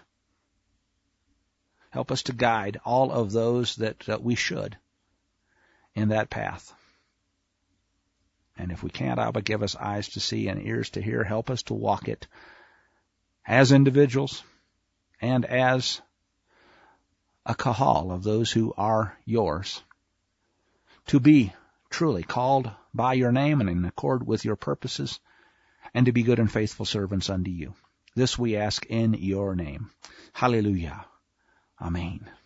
Help us to guide all of those that, that we should in that path. And if we can't, Abba, give us eyes to see and ears to hear. Help us to walk it as individuals and as a kahal of those who are yours, to be truly called by your name and in accord with your purposes, and to be good and faithful servants unto you. This we ask in your name. Hallelujah. Amen.